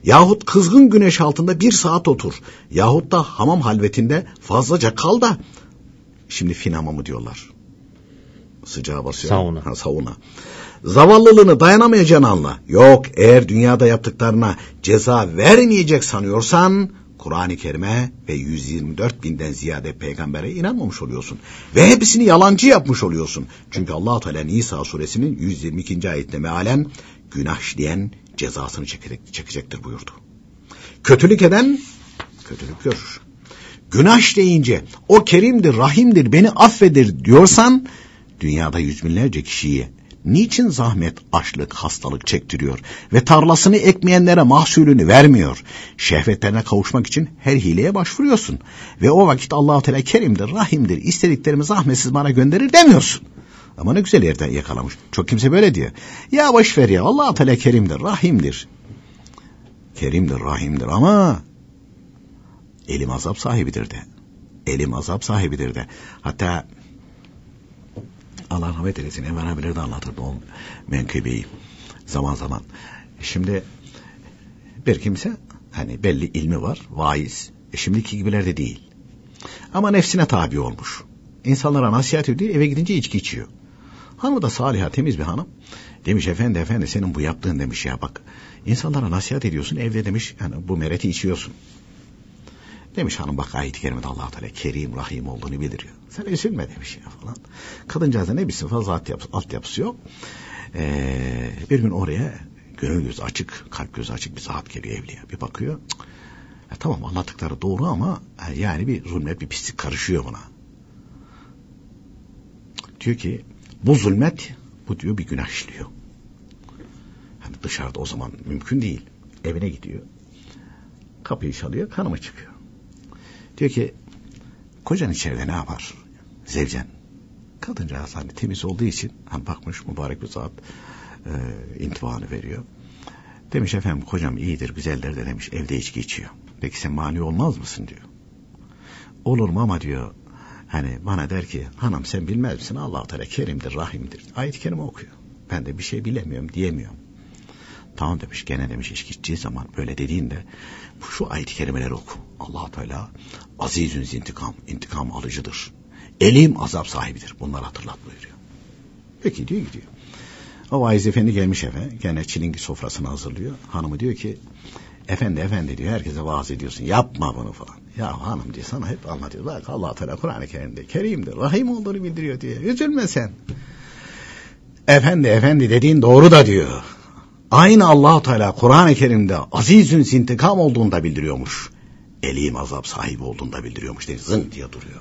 Yahut kızgın güneş altında bir saat otur. Yahut da hamam halvetinde fazlaca kal da. Şimdi fin hamamı diyorlar. Sıcağa basıyor. Sauna. Ha, sauna. Zavallılığını dayanamayacağını anla. Yok, eğer dünyada yaptıklarına ceza vermeyecek sanıyorsan Kur'an-ı Kerim'e ve yüz yirmi dört binden ziyade peygambere inanmamış oluyorsun. Ve hepsini yalancı yapmış oluyorsun. Çünkü Allah-u Teala Nisa suresinin yüz yirmi ikinci ayetinde mealen günah işleyen cezasını çekecek, çekecektir buyurdu. Kötülük eden kötülük görür. Günah işleyince o kerimdir, rahimdir, beni affedir diyorsan dünyada yüz binlerce kişiyi niçin zahmet, açlık, hastalık çektiriyor ve tarlasını ekmeyenlere mahsulünü vermiyor? Şehvetlerine kavuşmak için her hileye başvuruyorsun. Ve o vakit Allah-u Teala kerimdir, rahimdir, istediklerimi zahmetsiz bana gönderir demiyorsun. Ama ne güzel yerden yakalamış. Çok kimse böyle diyor. Ya boş ver ya, Allah-u Teala kerimdir, rahimdir. Kerimdir, rahimdir ama elim azap sahibidir de. Elim azap sahibidir de. Hatta Allah rahmet eylesin, Enver abileri de anlatırdı o menkıbeyi zaman zaman. Şimdi bir kimse hani belli ilmi var, vaiz. E şimdiki gibiler de değil. Ama nefsine tabi olmuş. İnsanlara nasihat ediyor, eve gidince içki içiyor. Hanımı da saliha, temiz bir hanım. Demiş efendi efendi senin bu yaptığın demiş ya bak. İnsanlara nasihat ediyorsun, evde demiş yani bu mereti içiyorsun. Demiş hanım bak ayet-i kerimede Allah-u Teala kerim, rahim olduğunu bildiriyor. Sen üzülme demiş ya falan. Kadıncağıza ne bilsin fazla altyapısı, altyapısı yok. Ee, bir gün oraya gönül gözü açık, kalp gözü açık bir zat geliyor evliya. Bir bakıyor. Ya tamam anlattıkları doğru ama yani bir zulmet, bir pislik karışıyor buna. Diyor ki bu zulmet, bu diyor bir günah işliyor. Hani dışarıda o zaman mümkün değil. Evine gidiyor. Kapıyı çalıyor, hanımı çıkıyor. Diyor ki kocan içeride ne yapar? Zevcen. Kadıncağız hani temiz olduğu için hani bakmış mübarek bir zat e, intibanı veriyor. Demiş efendim kocam iyidir, güzeldir de demiş evde içki içiyor. Peki sen mani olmaz mısın diyor. Olur mu ama diyor hani bana der ki hanım sen bilmez misin Allah-u Teala kerimdir, rahimdir. Ayet-i kerime okuyor. Ben de bir şey bilemiyorum diyemiyorum. Tamam demiş gene demiş içki içtiği zaman böyle dediğinde şu ayet-i kerimeleri oku. Allah-u Teala azizün zintikam, intikam alıcıdır. Elim azap sahibidir. Bunları hatırlat buyuruyor. Peki diyor gidiyor. O vaiz efendi gelmiş eve. Gene çilingir sofrasını hazırlıyor. Hanımı diyor ki efendi efendi diyor herkese vaaz ediyorsun. Yapma bunu falan. Ya hanım diyor sana hep anlatıyor. Bak Allah-u Teala Kur'an-ı Kerim'de kerimdir, rahim olduğunu bildiriyor diyor. Üzülme sen. Efendi efendi dediğin doğru da diyor. Aynı Allah-u Teala Kur'an-ı Kerim'de azizün zintikam olduğunu da bildiriyormuş. Elim azap sahibi olduğunu da bildiriyormuş diye zın diye duruyor.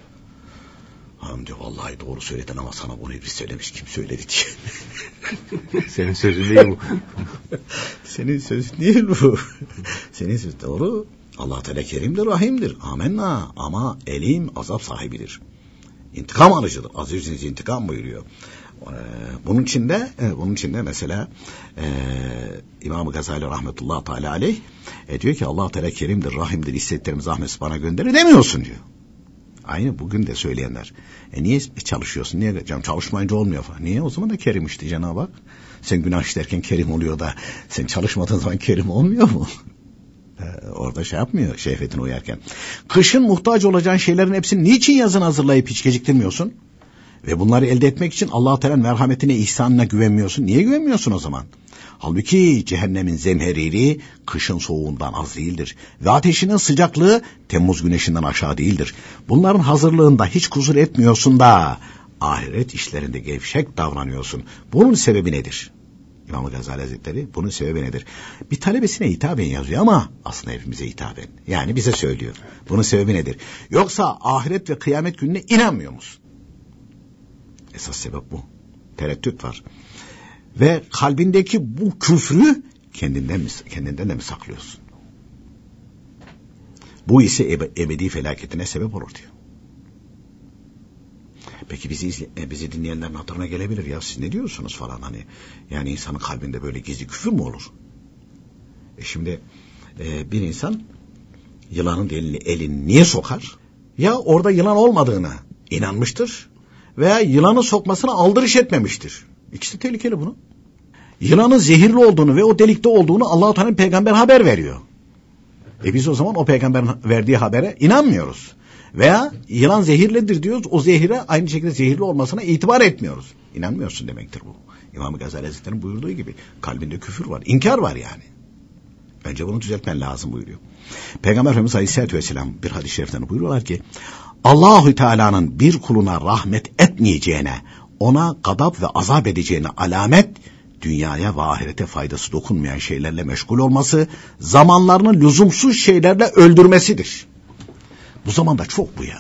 Hanım diyor vallahi doğru söyledin ama sana bunu bir söylemiş kim söyledi diye. Senin sözün değil bu. Senin sözün değil bu. Senin sözün doğru. Allah Teala kerimdir, rahimdir. Amenna ama elim azap sahibidir. İntikam alıcıdır. Aziz'in intikam buyuruyor. Bunun içinde, bunun içinde mesela e, İmam-ı Gazali rahmetullahi teala aleyh e, diyor ki Allah Teala kerimdir, rahimdir, istediklerimizi zahmetsiz bana gönderir demiyorsun diyor. Aynı bugün de söyleyenler. E niye çalışıyorsun? Niye canım çalışmayınca olmuyor falan. Niye? O zaman da kerim işte Cenab-ı Hak. Sen günah işlerken kerim oluyor da sen çalışmadığın zaman kerim olmuyor mu? Ee, orada şey yapmıyor şehvetine uyarken. Kışın muhtaç olacağın şeylerin hepsini niçin yazın hazırlayıp hiç geciktirmiyorsun? Ve bunları elde etmek için Allah-u Teala'nın merhametine, ihsanına güvenmiyorsun. Niye güvenmiyorsun o zaman? Halbuki cehennemin zemheriri kışın soğuğundan az değildir. Ve ateşinin sıcaklığı Temmuz güneşinden aşağı değildir. Bunların hazırlığında hiç kusur etmiyorsun da ahiret işlerinde gevşek davranıyorsun. Bunun sebebi nedir? İmam-ı Gazali Hazretleri bunun sebebi nedir? Bir talebesine hitaben yazıyor ama aslında hepimize hitaben. Yani bize söylüyor. Bunun sebebi nedir? Yoksa ahiret ve kıyamet gününe inanmıyor musun? Esas sebep bu. Tereddüt var. Ve kalbindeki bu küfrü kendinden mi, kendinden de mi saklıyorsun? Bu ise ebe, ebedi felaketine sebep olur diyor. Peki bizi bizi dinleyenlerin hatırına gelebilir ya siz ne diyorsunuz falan hani. Yani insanın kalbinde böyle gizli küfür mü olur? E şimdi e, bir insan yılanın elini, elini niye sokar? Ya orada yılan olmadığına inanmıştır veya yılanı sokmasına aldırış etmemiştir. İkisi tehlikeli bunun. Yılanın zehirli olduğunu ve o delikte olduğunu Allah-u Teala peygamber haber veriyor. E biz o zaman o peygamberin verdiği habere inanmıyoruz. Veya yılan zehirlidir diyoruz. O zehire aynı şekilde zehirli olmasına itibar etmiyoruz. İnanmıyorsun demektir bu. İmam-ı Gazali Hazretleri'nin buyurduğu gibi kalbinde küfür var, inkar var yani. Önce bunu düzeltmen lazım buyuruyor. Peygamber Efendimiz Aleyhisselatü Vesselam bir hadis-i şeriften buyuruyorlar ki Allah-u Teala'nın bir kuluna rahmet etmeyeceğine, ona gadap ve azap edeceğine alamet, dünyaya ve ahirete faydası dokunmayan şeylerle meşgul olması, zamanlarını lüzumsuz şeylerle öldürmesidir. Bu zamanda çok bu ya.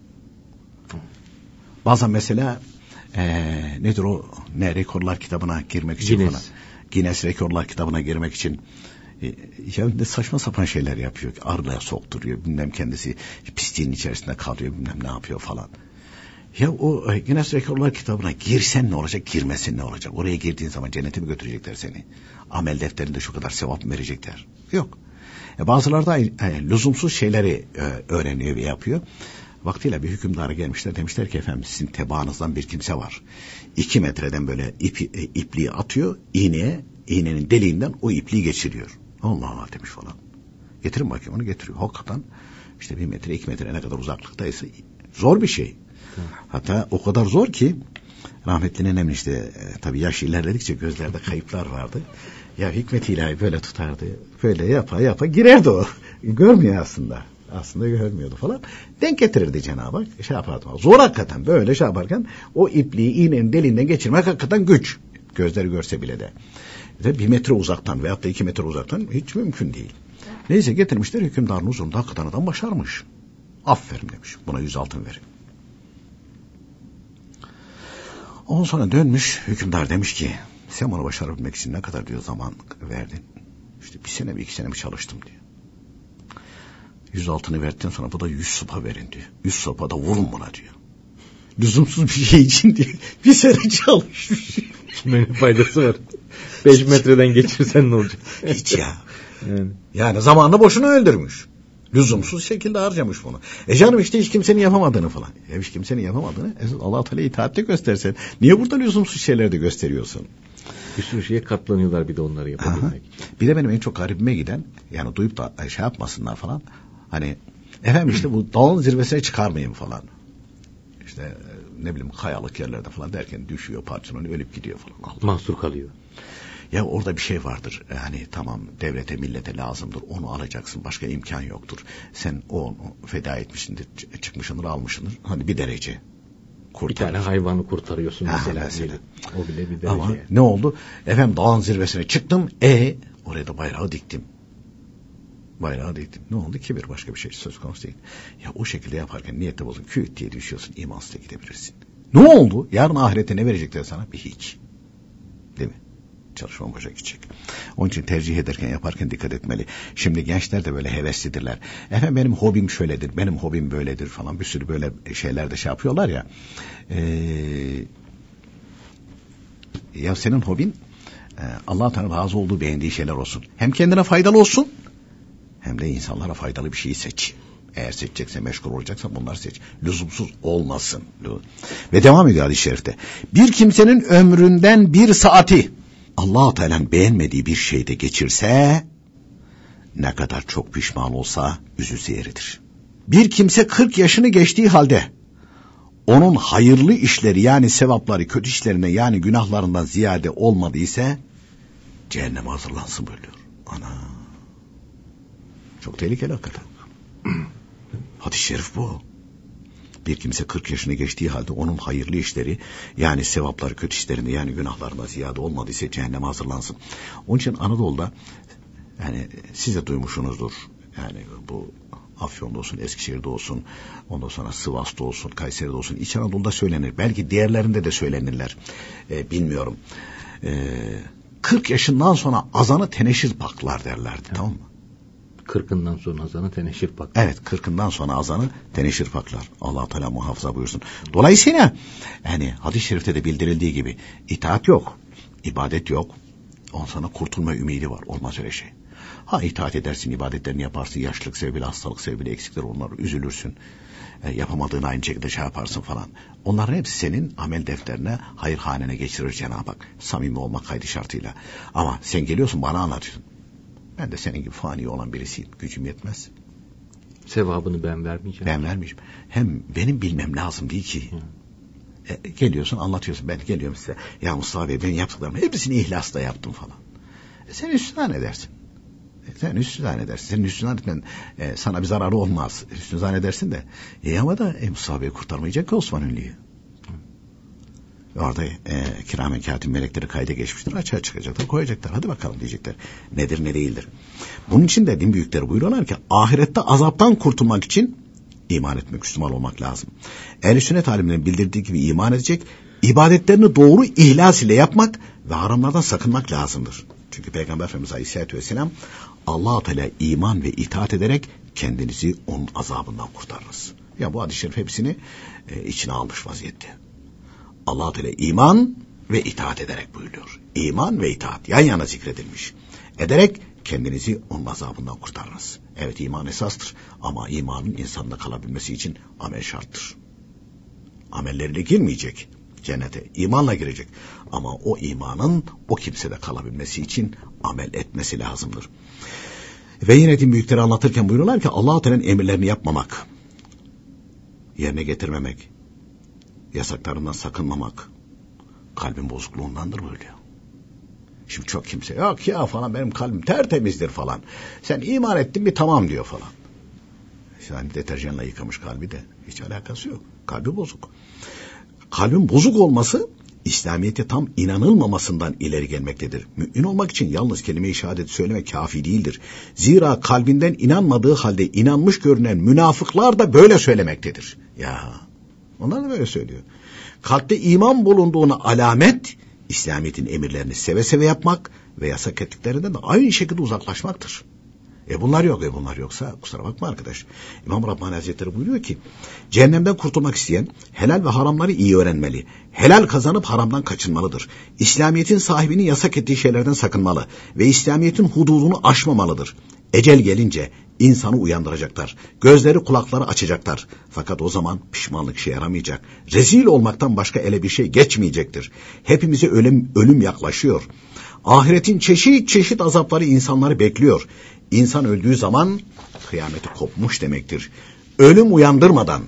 Bazen mesela ee, nedir o, ne rekorlar kitabına girmek için Guinness. falan. Guinness rekorlar kitabına girmek için e, ya ne saçma sapan şeyler yapıyor. Arıya sokturuyor. Bilmem kendisi pisliğin içerisinde kalıyor. Bilmem ne yapıyor falan. Ya o Guinness rekorlar kitabına girsen ne olacak, girmesen ne olacak? Oraya girdiğin zaman cennete mi götürecekler seni? Amel defterinde şu kadar sevap mı verecekler? Yok. E, bazıları da e, lüzumsuz şeyleri e, öğreniyor ve yapıyor. Vaktiyle bir hükümdara gelmişler, demişler ki efendim sizin tebaanızdan bir kimse var. İki metreden böyle ipi, e, ipliği atıyor, iğneye, iğnenin deliğinden o ipliği geçiriyor. Allah Allah demiş falan. Getirin bakayım, onu getiriyor. Hakikaten işte bir metre, iki metre ne kadar uzaklıktaysa zor bir şey. Hı. Hatta o kadar zor ki rahmetli nenem işte e, tabii yaş ilerledikçe gözlerde kayıplar vardı. Ya hikmet ilahi böyle tutardı. Böyle yapa yapa girerdi o. Görmüyor aslında. Aslında görmüyordu falan. Denk getirirdi Cenab-ı Hak. Şey yapardı. Zor hakikaten böyle şey yaparken o ipliği iğnenin deliğinden geçirmek hakikaten güç. Gözleri görse bile de. de. Bir metre uzaktan veyahut da iki metre uzaktan hiç mümkün değil. Neyse getirmişler hükümdarın huzurunda hakikaten adam başarmış. Aferin demiş. Buna yüz altın verin. Ondan sonra dönmüş hükümdar demiş ki sen bunu başarabilmek için ne kadar diyor zaman verdin? İşte bir sene mi iki sene mi çalıştım diyor. Yüz altını verdikten sonra bu da yüz sopa verin diyor. Yüz sopa da vurun buna diyor. Lüzumsuz bir şey için diyor. Bir sene çalışmış. Kime ne faydası var? Beş metreden geçirsen ne olacak? Hiç ya. Yani. yani zamanını boşuna öldürmüş. Lüzumsuz şekilde harcamış bunu. E canım işte hiç kimsenin yapamadığını falan. Ya hiç kimsenin yapamadığını Allah-u Teala itaatte göstersen. Niye burada lüzumsuz şeyleri de gösteriyorsun? Bir sürü şeye katlanıyorlar bir de onları yapabilmek. Bir de benim en çok garibime giden yani duyup da şey yapmasınlar falan. Hani efendim işte bu dağın zirvesine çıkarmayayım falan. İşte ne bileyim kayalık yerlerde falan derken düşüyor, parçalanıyor, ölüp gidiyor falan. Mahsur kalıyor. Ya orada bir şey vardır. Yani tamam devlete millete lazımdır. Onu alacaksın. Başka imkan yoktur. Sen onu feda etmişsindir. Çıkmışsındır almışsındır. Hani bir derece. Kurtarır. Bir tane hayvanı kurtarıyorsun ha, mesela. mesela. O bile bir derece. Ama ne oldu? Efendim dağın zirvesine çıktım. E oraya da bayrağı diktim. Bayrağı diktim. Ne oldu? Kibir başka bir şey söz konusu değil. Ya o şekilde yaparken niyette bozun. Küt diye düşüyorsun. İmansız'a gidebilirsin. Ne oldu? Yarın ahirette ne verecekler sana? Bir hiç. Değil mi? Çalışma boşa gidecek. Onun için tercih ederken yaparken dikkat etmeli. Şimdi gençler de böyle heveslidirler. Efendim benim hobim şöyledir, benim hobim böyledir falan bir sürü böyle şeyler de şey yapıyorlar ya. Ee, ya senin hobin Allah-u Teala razı olduğu beğendiği şeyler olsun. Hem kendine faydalı olsun hem de insanlara faydalı bir şeyi seç. Eğer seçecekse, meşgul olacaksa bunları seç. Lüzumsuz olmasın. Ve devam ediyor hadis-i şerifte. Bir kimsenin ömründen bir saati Allah-u Teala'nın beğenmediği bir şeyde geçirse ne kadar çok pişman olsa üzüntü yeridir. Bir kimse kırk yaşını geçtiği halde onun hayırlı işleri yani sevapları kötü işlerine yani günahlarından ziyade olmadıysa cehenneme hazırlansın buyuruyor. Ana. Çok tehlikeli hakikaten. Hadis-i şerif bu. Bir kimse kırk yaşını geçtiği halde onun hayırlı işleri yani sevapları kötü işlerinde yani günahlarına ziyade olmadıysa cehenneme hazırlansın. Onun için Anadolu'da yani siz de duymuşsunuzdur. Yani bu Afyon'da olsun, Eskişehir'de olsun, ondan sonra Sivas'ta olsun, Kayseri'de olsun, İç Anadolu'da söylenir. Belki diğerlerinde de söylenirler. Ee, bilmiyorum. Ee, kırk yaşından sonra azanı teneşir paklar derlerdi. Evet. Tamam mı? Kırkından sonra azanı teneşir paklar. Evet, kırkından sonra azanı teneşir paklar. Allah Teala muhafaza buyursun. Dolayısıyla yani hadis-i şerifte de bildirildiği gibi itaat yok, ibadet yok. On sana kurtulma ümidi var. Olmaz öyle şey. Ha itaat edersin, ibadetlerini yaparsın, yaşlılık sebebiyle, hastalık sebebiyle eksikler onlar, üzülürsün. E, yapamadığın aynı şekilde şey yaparsın falan. Onların hepsi senin amel defterine, hayırhanene geçirir Cenab-ı Hak. Samimi olmak kaydı şartıyla. Ama sen geliyorsun bana anlatıyorsun. Ben de senin gibi fani olan birisiyim. Gücüm yetmez. Sevabını ben vermeyeceğim. Ben vermeyeceğim. Hem benim bilmem lazım değil ki. E, geliyorsun anlatıyorsun. Ben geliyorum size. Ya Mustafa Bey ben yaptıklarımı hepsini ihlasla yaptım falan. E, sen üstüne ne dersin? E, sen üstüne zannedersin. Senin üstüne etmen e, sana bir zararı olmaz. Üstüne zannedersin de. E, ama da e, Mustafa Bey kurtarmayacak ki Osman Ünlü'yü. Orada e, kiramen katip melekleri kayda geçmiştir. Açığa çıkacaklar, koyacaklar. Hadi bakalım diyecekler. Nedir ne değildir. Bunun için de din büyükleri buyuruyorlar ki ahirette azaptan kurtulmak için iman etmek, Müslüman olmak lazım. Ehl-i sünnet alimlerinin bildirdiği gibi iman edecek, ibadetlerini doğru ihlas ile yapmak ve haramlardan sakınmak lazımdır. Çünkü Peygamber Efendimiz Aleyhisselatü Vesselam Allah-u Teala iman ve itaat ederek kendinizi onun azabından kurtarırız. Ya bu hadis-i şerif hepsini e, içine almış vaziyette. Allah-u Teala iman ve itaat ederek buyuruyor. İman ve itaat yan yana zikredilmiş. Ederek kendinizi onun azabından kurtarırız. Evet iman esastır ama imanın insanda kalabilmesi için amel şarttır. Amelleriyle girmeyecek cennete, imanla girecek. Ama o imanın o kimsede kalabilmesi için amel etmesi lazımdır. Ve yine din büyükleri anlatırken buyuruyorlar ki Allah-u Teala'nın emirlerini yapmamak, yerine getirmemek, yasaklarından sakınmamak kalbin bozukluğundandır buyuruyor. Şimdi çok kimse yok ya falan benim kalbim tertemizdir falan. Sen iman ettin mi tamam diyor falan. Yani deterjanla yıkamış kalbi de hiç alakası yok. Kalbi bozuk. Kalbin bozuk olması İslamiyet'e tam inanılmamasından ileri gelmektedir. Mümin olmak için yalnız kelime-i şehadet söylemek kafi değildir. Zira kalbinden inanmadığı halde inanmış görünen münafıklar da böyle söylemektedir. Ya onlar da böyle söylüyor. Kalpte iman bulunduğuna alamet İslamiyet'in emirlerini seve seve yapmak ve yasak ettiklerinden de aynı şekilde uzaklaşmaktır. E bunlar yok, e bunlar yoksa kusura bakma arkadaş. İmam Rabbani Hazretleri buyuruyor ki cehennemden kurtulmak isteyen helal ve haramları iyi öğrenmeli. Helal kazanıp haramdan kaçınmalıdır. İslamiyet'in sahibinin yasak ettiği şeylerden sakınmalı ve İslamiyet'in hududunu aşmamalıdır. Ecel gelince insanı uyandıracaklar. Gözleri kulakları açacaklar. Fakat o zaman pişmanlık işe yaramayacak. Rezil olmaktan başka ele bir şey geçmeyecektir. Hepimize ölüm, ölüm yaklaşıyor. Ahiretin çeşit çeşit azapları insanları bekliyor. İnsan öldüğü zaman kıyameti kopmuş demektir. Ölüm uyandırmadan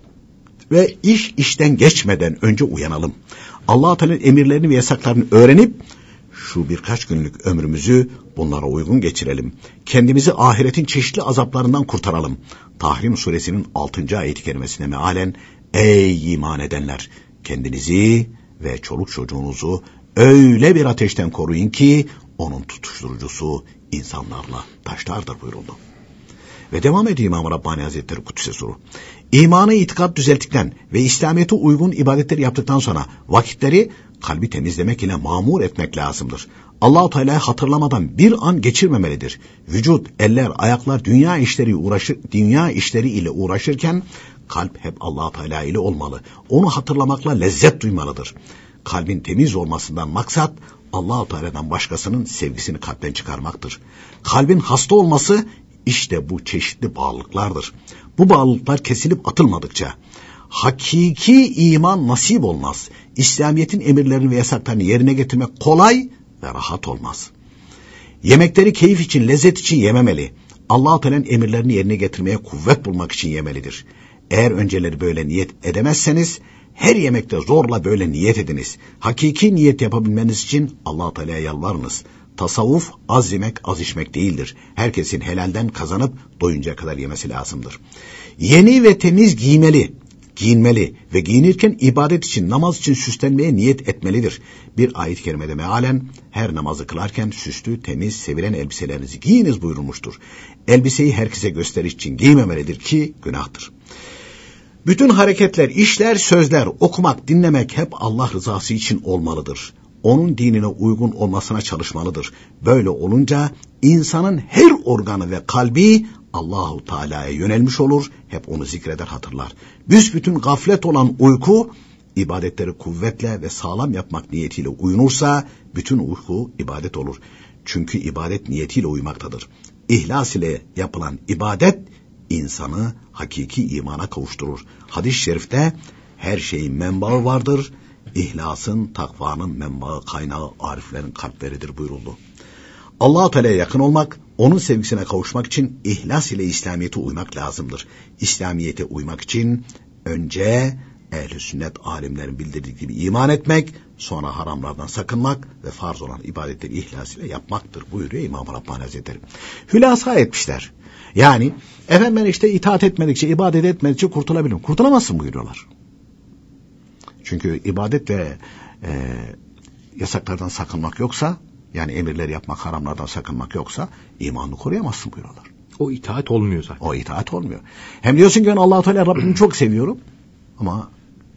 ve iş işten geçmeden önce uyanalım. Allah-u Teala'nın emirlerini ve yasaklarını öğrenip şu birkaç günlük ömrümüzü bunlara uygun geçirelim. Kendimizi ahiretin çeşitli azaplarından kurtaralım. Tahrim suresinin altıncı ayet-i kerimesine mealen ey iman edenler kendinizi ve çoluk çocuğunuzu öyle bir ateşten koruyun ki onun tutuşturucusu insanlarla taşlardır buyuruldu. Ve devam ediyor İmam Rabbani Hazretleri Kudüs'e soru. İmanı itikat düzelttikten ve İslamiyet'e uygun ibadetleri yaptıktan sonra vakitleri kalbi temizlemek ile mamur etmek lazımdır. Allah-u Teala'yı hatırlamadan bir an geçirmemelidir. Vücut, eller, ayaklar dünya işleri uğraşır, dünya işleri ile uğraşırken kalp hep Allah-u Teala ile olmalı. Onu hatırlamakla lezzet duymalıdır. Kalbin temiz olmasından maksat Allah-u Teala'dan başkasının sevgisini kalpten çıkarmaktır. Kalbin hasta olması işte bu çeşitli bağlılıklardır. Bu bağlılıklar kesilip atılmadıkça hakiki iman nasip olmaz. İslamiyet'in emirlerini ve yasaklarını yerine getirmek kolay ve rahat olmaz. Yemekleri keyif için, lezzet için yememeli. Allah-u Teala'nın emirlerini yerine getirmeye kuvvet bulmak için yemelidir. Eğer önceleri böyle niyet edemezseniz her yemekte zorla böyle niyet ediniz. Hakiki niyet yapabilmeniz için Allah-u Teala'ya yalvarınız. Tasavvuf az yemek az içmek değildir. Herkesin helalden kazanıp doyuncaya kadar yemesi lazımdır. Yeni ve temiz giymeli, giyinmeli ve giyinirken ibadet için, namaz için süslenmeye niyet etmelidir. Bir ayet-i kerimede mealen her namazı kılarken süslü, temiz, sevilen elbiselerinizi giyiniz buyurulmuştur. Elbiseyi herkese gösteriş için giymemelidir ki günahtır. Bütün hareketler, işler, sözler, okumak, dinlemek hep Allah rızası için olmalıdır. Onun dinine uygun olmasına çalışmalıdır. Böyle olunca insanın her organı ve kalbi Allahu Teala'ya yönelmiş olur, hep onu zikreder hatırlar. Büsbütün gaflet olan uyku ibadetleri kuvvetle ve sağlam yapmak niyetiyle uyunursa bütün uyku ibadet olur. Çünkü ibadet niyetiyle uymaktadır. İhlas ile yapılan ibadet insanı hakiki imana kavuşturur. Hadis-i şerifte her şeyin menbaı vardır. İhlasın, takvanın menbaı, kaynağı ariflerin kalpleridir buyuruldu. Allah-u Teala'ya yakın olmak, onun sevgisine kavuşmak için ihlas ile İslamiyet'e uymak lazımdır. İslamiyet'e uymak için önce ehl-i sünnet alimlerin bildirdiği gibi iman etmek, sonra haramlardan sakınmak ve farz olan ibadetleri ihlas ile yapmaktır buyuruyor İmam-ı Rabbani Hazretleri. Hülasa etmişler. Yani efendim ben işte itaat etmedikçe, ibadet etmedikçe kurtulabilirim. Kurtulamazsın buyuruyorlar. Çünkü ibadet ve e, yasaklardan sakınmak yoksa, yani emirleri yapmak, haramlardan sakınmak yoksa imanını koruyamazsın buyuruyorlar. O itaat olmuyor zaten. O itaat olmuyor. Hem diyorsun ki ben Allah-u Teala Rabbimi çok seviyorum ama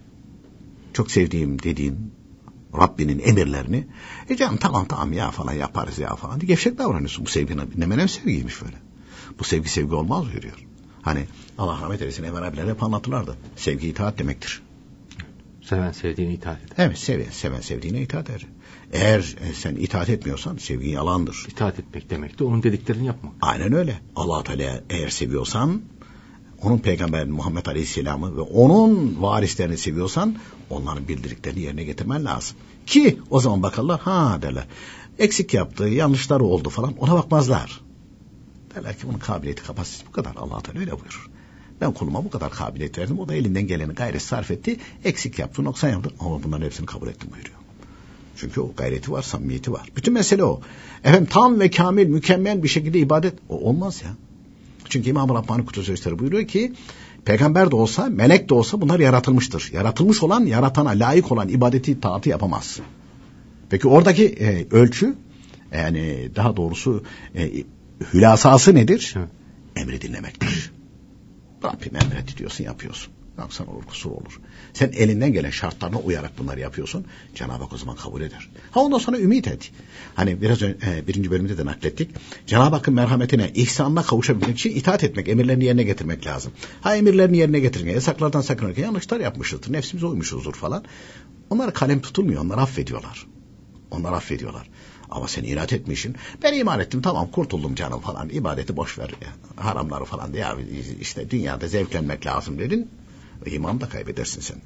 çok sevdiğim dediğin Rabbinin emirlerini e canım tamam tamam ya falan yaparız ya falan diye gevşek davranıyorsun. Bu sevgi ne menem sevgiymiş böyle. Bu sevgi sevgi olmaz buyuruyor. Hani Allah rahmet eylesin Emre abiler hep anlatırlardı. Sevgi itaat demektir. Seven sevdiğine itaat eder. Evet, seven, seven sevdiğine itaat eder. Eğer e, sen itaat etmiyorsan sevgi yalandır. İtaat etmek demek de onun dediklerini yapmak. Aynen öyle. Allah Teala eğer seviyorsan, onun peygamber Muhammed Aleyhisselam'ı ve onun varislerini seviyorsan onların bildirdiklerini yerine getirmen lazım. Ki o zaman bakarlar ha derler. Eksik yaptı, yanlışları oldu falan ona bakmazlar. Derler ki bunun kabiliyeti kapasitesi bu kadar. Allah Teala öyle buyurur. Ben kuluma bu kadar kabiliyet verdim. O da elinden geleni gayret sarf etti. Eksik yaptı, noksan yaptı. Ama bunların hepsini kabul ettim buyuruyor. Çünkü o gayreti var, samimiyeti var. Bütün mesele o. Efendim tam ve kamil, mükemmel bir şekilde ibadet o olmaz ya. Çünkü İmam-ı Rabbani Kutu Sözleri buyuruyor ki peygamber de olsa, melek de olsa bunlar yaratılmıştır. Yaratılmış olan, yaratana layık olan ibadeti, taatı yapamaz. Peki oradaki e, ölçü, yani daha doğrusu e, hülasası nedir? Hı. Emri dinlemektir. Rabbim emretti diyorsun, yapıyorsun. Yoksa olur, kusur olur. Sen elinden gelen şartlarına uyarak bunları yapıyorsun. Cenab-ı Hak o zaman kabul eder. Ha ondan sonra ümit et. Hani biraz önce e, birinci bölümde de naklettik. Cenab-ı Hakk'ın merhametine, ihsanına kavuşabilmek için itaat etmek, emirlerini yerine getirmek lazım. Ha emirlerini yerine getirirken, yasaklardan sakınırken yanlışlar yapmışızdır, nefsimize uymuşuzdur falan. Onlara kalem tutulmuyor, onlar affediyorlar. Onlar affediyorlar. Ama sen inat etmişsin. Ben iman ettim, tamam kurtuldum canım falan. İbadeti boş ver. Ya, haramları falan diye işte dünyada zevklenmek lazım dedin. İmanı da kaybedersin sen.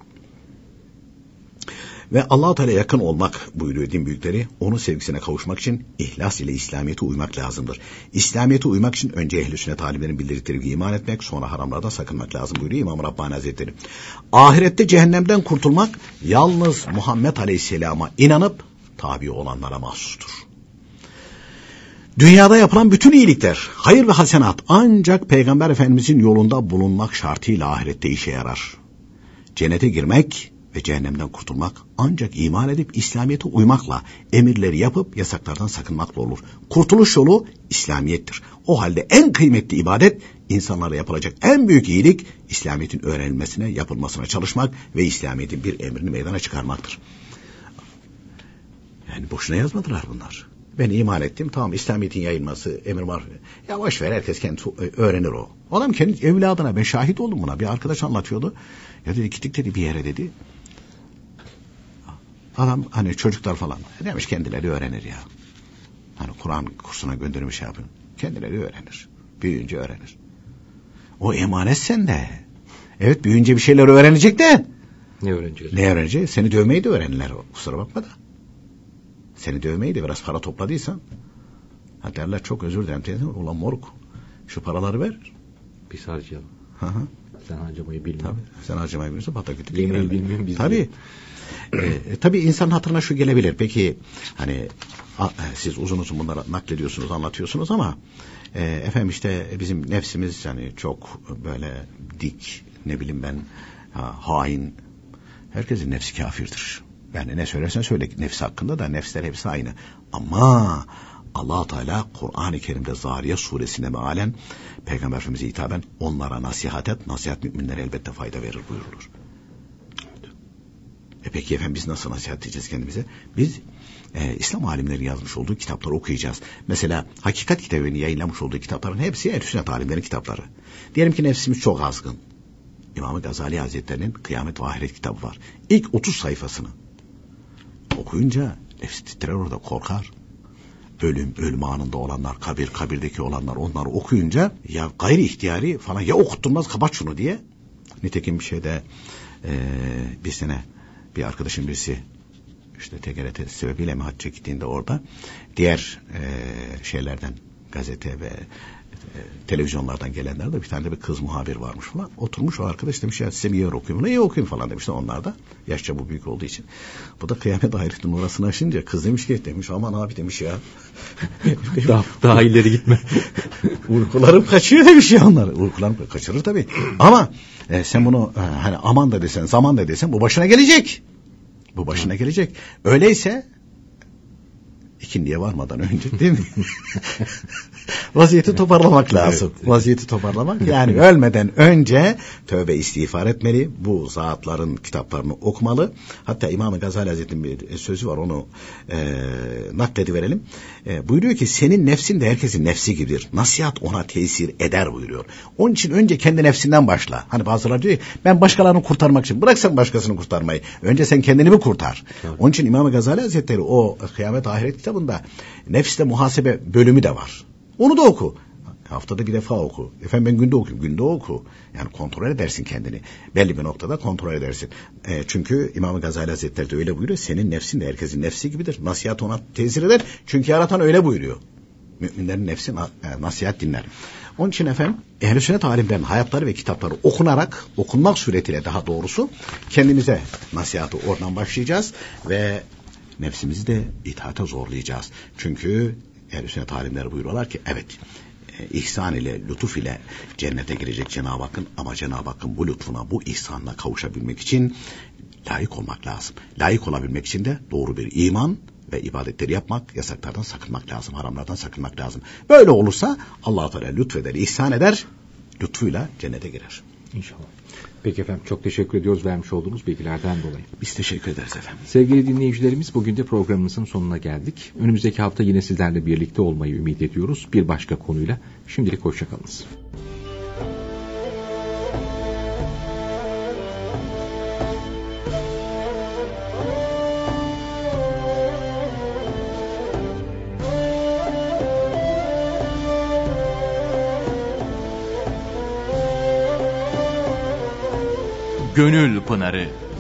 Ve Allah-u Teala yakın olmak buyuruyor din büyükleri. Onun sevgisine kavuşmak için ihlas ile İslamiyet'e uymak lazımdır. İslamiyet'e uymak için önce ehl-i sünnet alimlerin bildirdikleri gibi iman etmek, sonra haramlardan sakınmak lazım buyuruyor İmam-ı Rabbani Hazretleri. Ahirette cehennemden kurtulmak yalnız Muhammed Aleyhisselam'a inanıp tabi olanlara mahsustur. Dünyada yapılan bütün iyilikler, hayır ve hasenat ancak Peygamber Efendimizin yolunda bulunmak şartıyla ahirette işe yarar. Cennete girmek ve cehennemden kurtulmak ancak iman edip İslamiyet'e uymakla, emirleri yapıp yasaklardan sakınmakla olur. Kurtuluş yolu İslamiyet'tir. O halde en kıymetli ibadet, insanlara yapılacak en büyük iyilik, İslamiyet'in öğrenilmesine, yapılmasına çalışmak ve İslamiyet'in bir emrini meydana çıkarmaktır. Yani boşuna yazmadılar bunlar. Ben iman ettim, tamam İslamiyet'in yayılması, emir var. Ya boş ver, herkes kendi öğrenir o. Adam kendi evladına, ben şahit oldum buna. Bir arkadaş anlatıyordu. Ya dedi gittik dedi bir yere dedi. Adam hani çocuklar falan demiş kendileri öğrenir ya. Hani Kur'an kursuna göndermiş şey yapın. Kendileri öğrenir. Büyüyünce öğrenir. O emanet sende. Evet büyüyünce bir şeyler öğrenecek de. Ne öğrenecek? Ne öğrenecek? Seni dövmeyi de öğrenirler. Kusura bakma da. Seni dövmeyi de biraz para topladıysan. Ha derler çok özür dilerim teyze. Ulan moruk. Şu paraları ver. Biz harcayalım. Hı hı. Sen harcamayı bilmiyorsun. Tabii. Sen harcamayı bilmiyorsun. Patakütü yemeği bilmiyorum biz. Tabii. e, tabii insan hatırına şu gelebilir. Peki hani a, siz uzun uzun bunları naklediyorsunuz, anlatıyorsunuz ama e, efendim işte bizim nefsimiz yani çok böyle dik, ne bileyim ben ha, hain. Herkesin nefsi kafirdir. Yani ne söylersen söyle nefsi hakkında da nefsler hepsi aynı. Ama Allah Teala Kur'an-ı Kerim'de Zariyat suresinde mealen Peygamber Efendimiz'e hitaben onlara nasihat et, nasihat müminlere elbette fayda verir buyurulur. E peki efendim biz nasıl nasihat edeceğiz kendimize? Biz e, İslam alimlerinin yazmış olduğu kitapları okuyacağız. Mesela Hakikat kitabını yayınlamış olduğu kitapların hepsi ehl-i sünnet alimlerin kitapları. Diyelim ki nefsimiz çok azgın. İmam Gazali Hazretleri'nin Kıyamet ve Ahiret kitabı var. İlk otuz sayfasını okuyunca nefsi titrer, orada korkar. Ölüm, ölüm anında olanlar, kabir, kabirdeki olanlar, onları okuyunca ya gayri ihtiyari falan, ya okutturmaz kapat şunu diye. Nitekim bir şeyde e, bir sene bir arkadaşım birisi işte T G R T sebebiyle mi hacca gittiğinde orada diğer e, şeylerden, gazete ve e, televizyonlardan gelenler de bir tane de bir kız muhabir varmış falan. Oturmuş o arkadaş demiş ya size bir yer okuyayım. Ne iyi okuyayım falan demişler onlar da. Yaşça bu büyük olduğu için. Bu da Kıyamet Ahiret'in orasını aşınca kız demiş ki demiş aman abi demiş ya. daha, daha ileri gitme. Uykularım kaçıyor demiş ya onlar. Uykularım kaçırır tabii. Ama e, sen bunu e, hani aman da desen, zaman da desen bu başına gelecek. Bu başına gelecek. Öyleyse ikindiye varmadan önce değil mi? Vaziyeti toparlamak lazım. Evet. Vaziyeti toparlamak yani ölmeden önce tövbe istiğfar etmeli. Bu zatların kitaplarını okumalı. Hatta İmam Gazali Hazretleri'nin bir sözü var, onu e, naklediverelim. E, buyuruyor ki senin nefsin de herkesin nefsi gibidir. Nasihat ona tesir eder buyuruyor. Onun için önce kendi nefsinden başla. Hani bazıları diyor ki ben başkalarını kurtarmak için, bırak sen başkasını kurtarmayı. Önce sen kendini mi kurtar? Evet. Onun için İmam Gazali Hazretleri o Kıyamet Ahiret kitabında nefste muhasebe bölümü de var. Onu da oku. Haftada bir defa oku. Efendim ben günde okuyayım. Günde oku. Yani kontrol edersin kendini. Belli bir noktada kontrol edersin. E, çünkü İmam Gazali Hazretleri de öyle buyuruyor. Senin nefsin de herkesin nefsi gibidir. Nasihat ona tesir eder. Çünkü yaratan öyle buyuruyor. Müminlerin nefsi e, nasihat dinler. Onun için efendim Ehl-i Sünnet alimlerin hayatları ve kitapları okunarak, okunmak suretiyle daha doğrusu kendimize nasihatı oradan başlayacağız ve nefsimizi de itaate zorlayacağız. Çünkü Ehl-i Sünnet alimleri buyuruyorlar ki evet, e, ihsan ile, lütuf ile cennete girecek Cenab-ı Hakk'ın, ama Cenab-ı Hakk'ın bu lütfuna, bu ihsanla kavuşabilmek için layık olmak lazım. Layık olabilmek için de doğru bir iman ve ibadetleri yapmak, yasaklardan sakınmak lazım, haramlardan sakınmak lazım. Böyle olursa Allah-u Teala lütfeder, ihsan eder, lütfuyla cennete girer. İnşallah. Peki efendim, çok teşekkür ediyoruz vermiş olduğunuz bilgilerden dolayı. Biz teşekkür ederiz efendim. Sevgili dinleyicilerimiz, bugün de programımızın sonuna geldik. Önümüzdeki hafta yine sizlerle birlikte olmayı ümit ediyoruz. Bir başka konuyla. Şimdilik hoşçakalınız. Gönül Pınarı.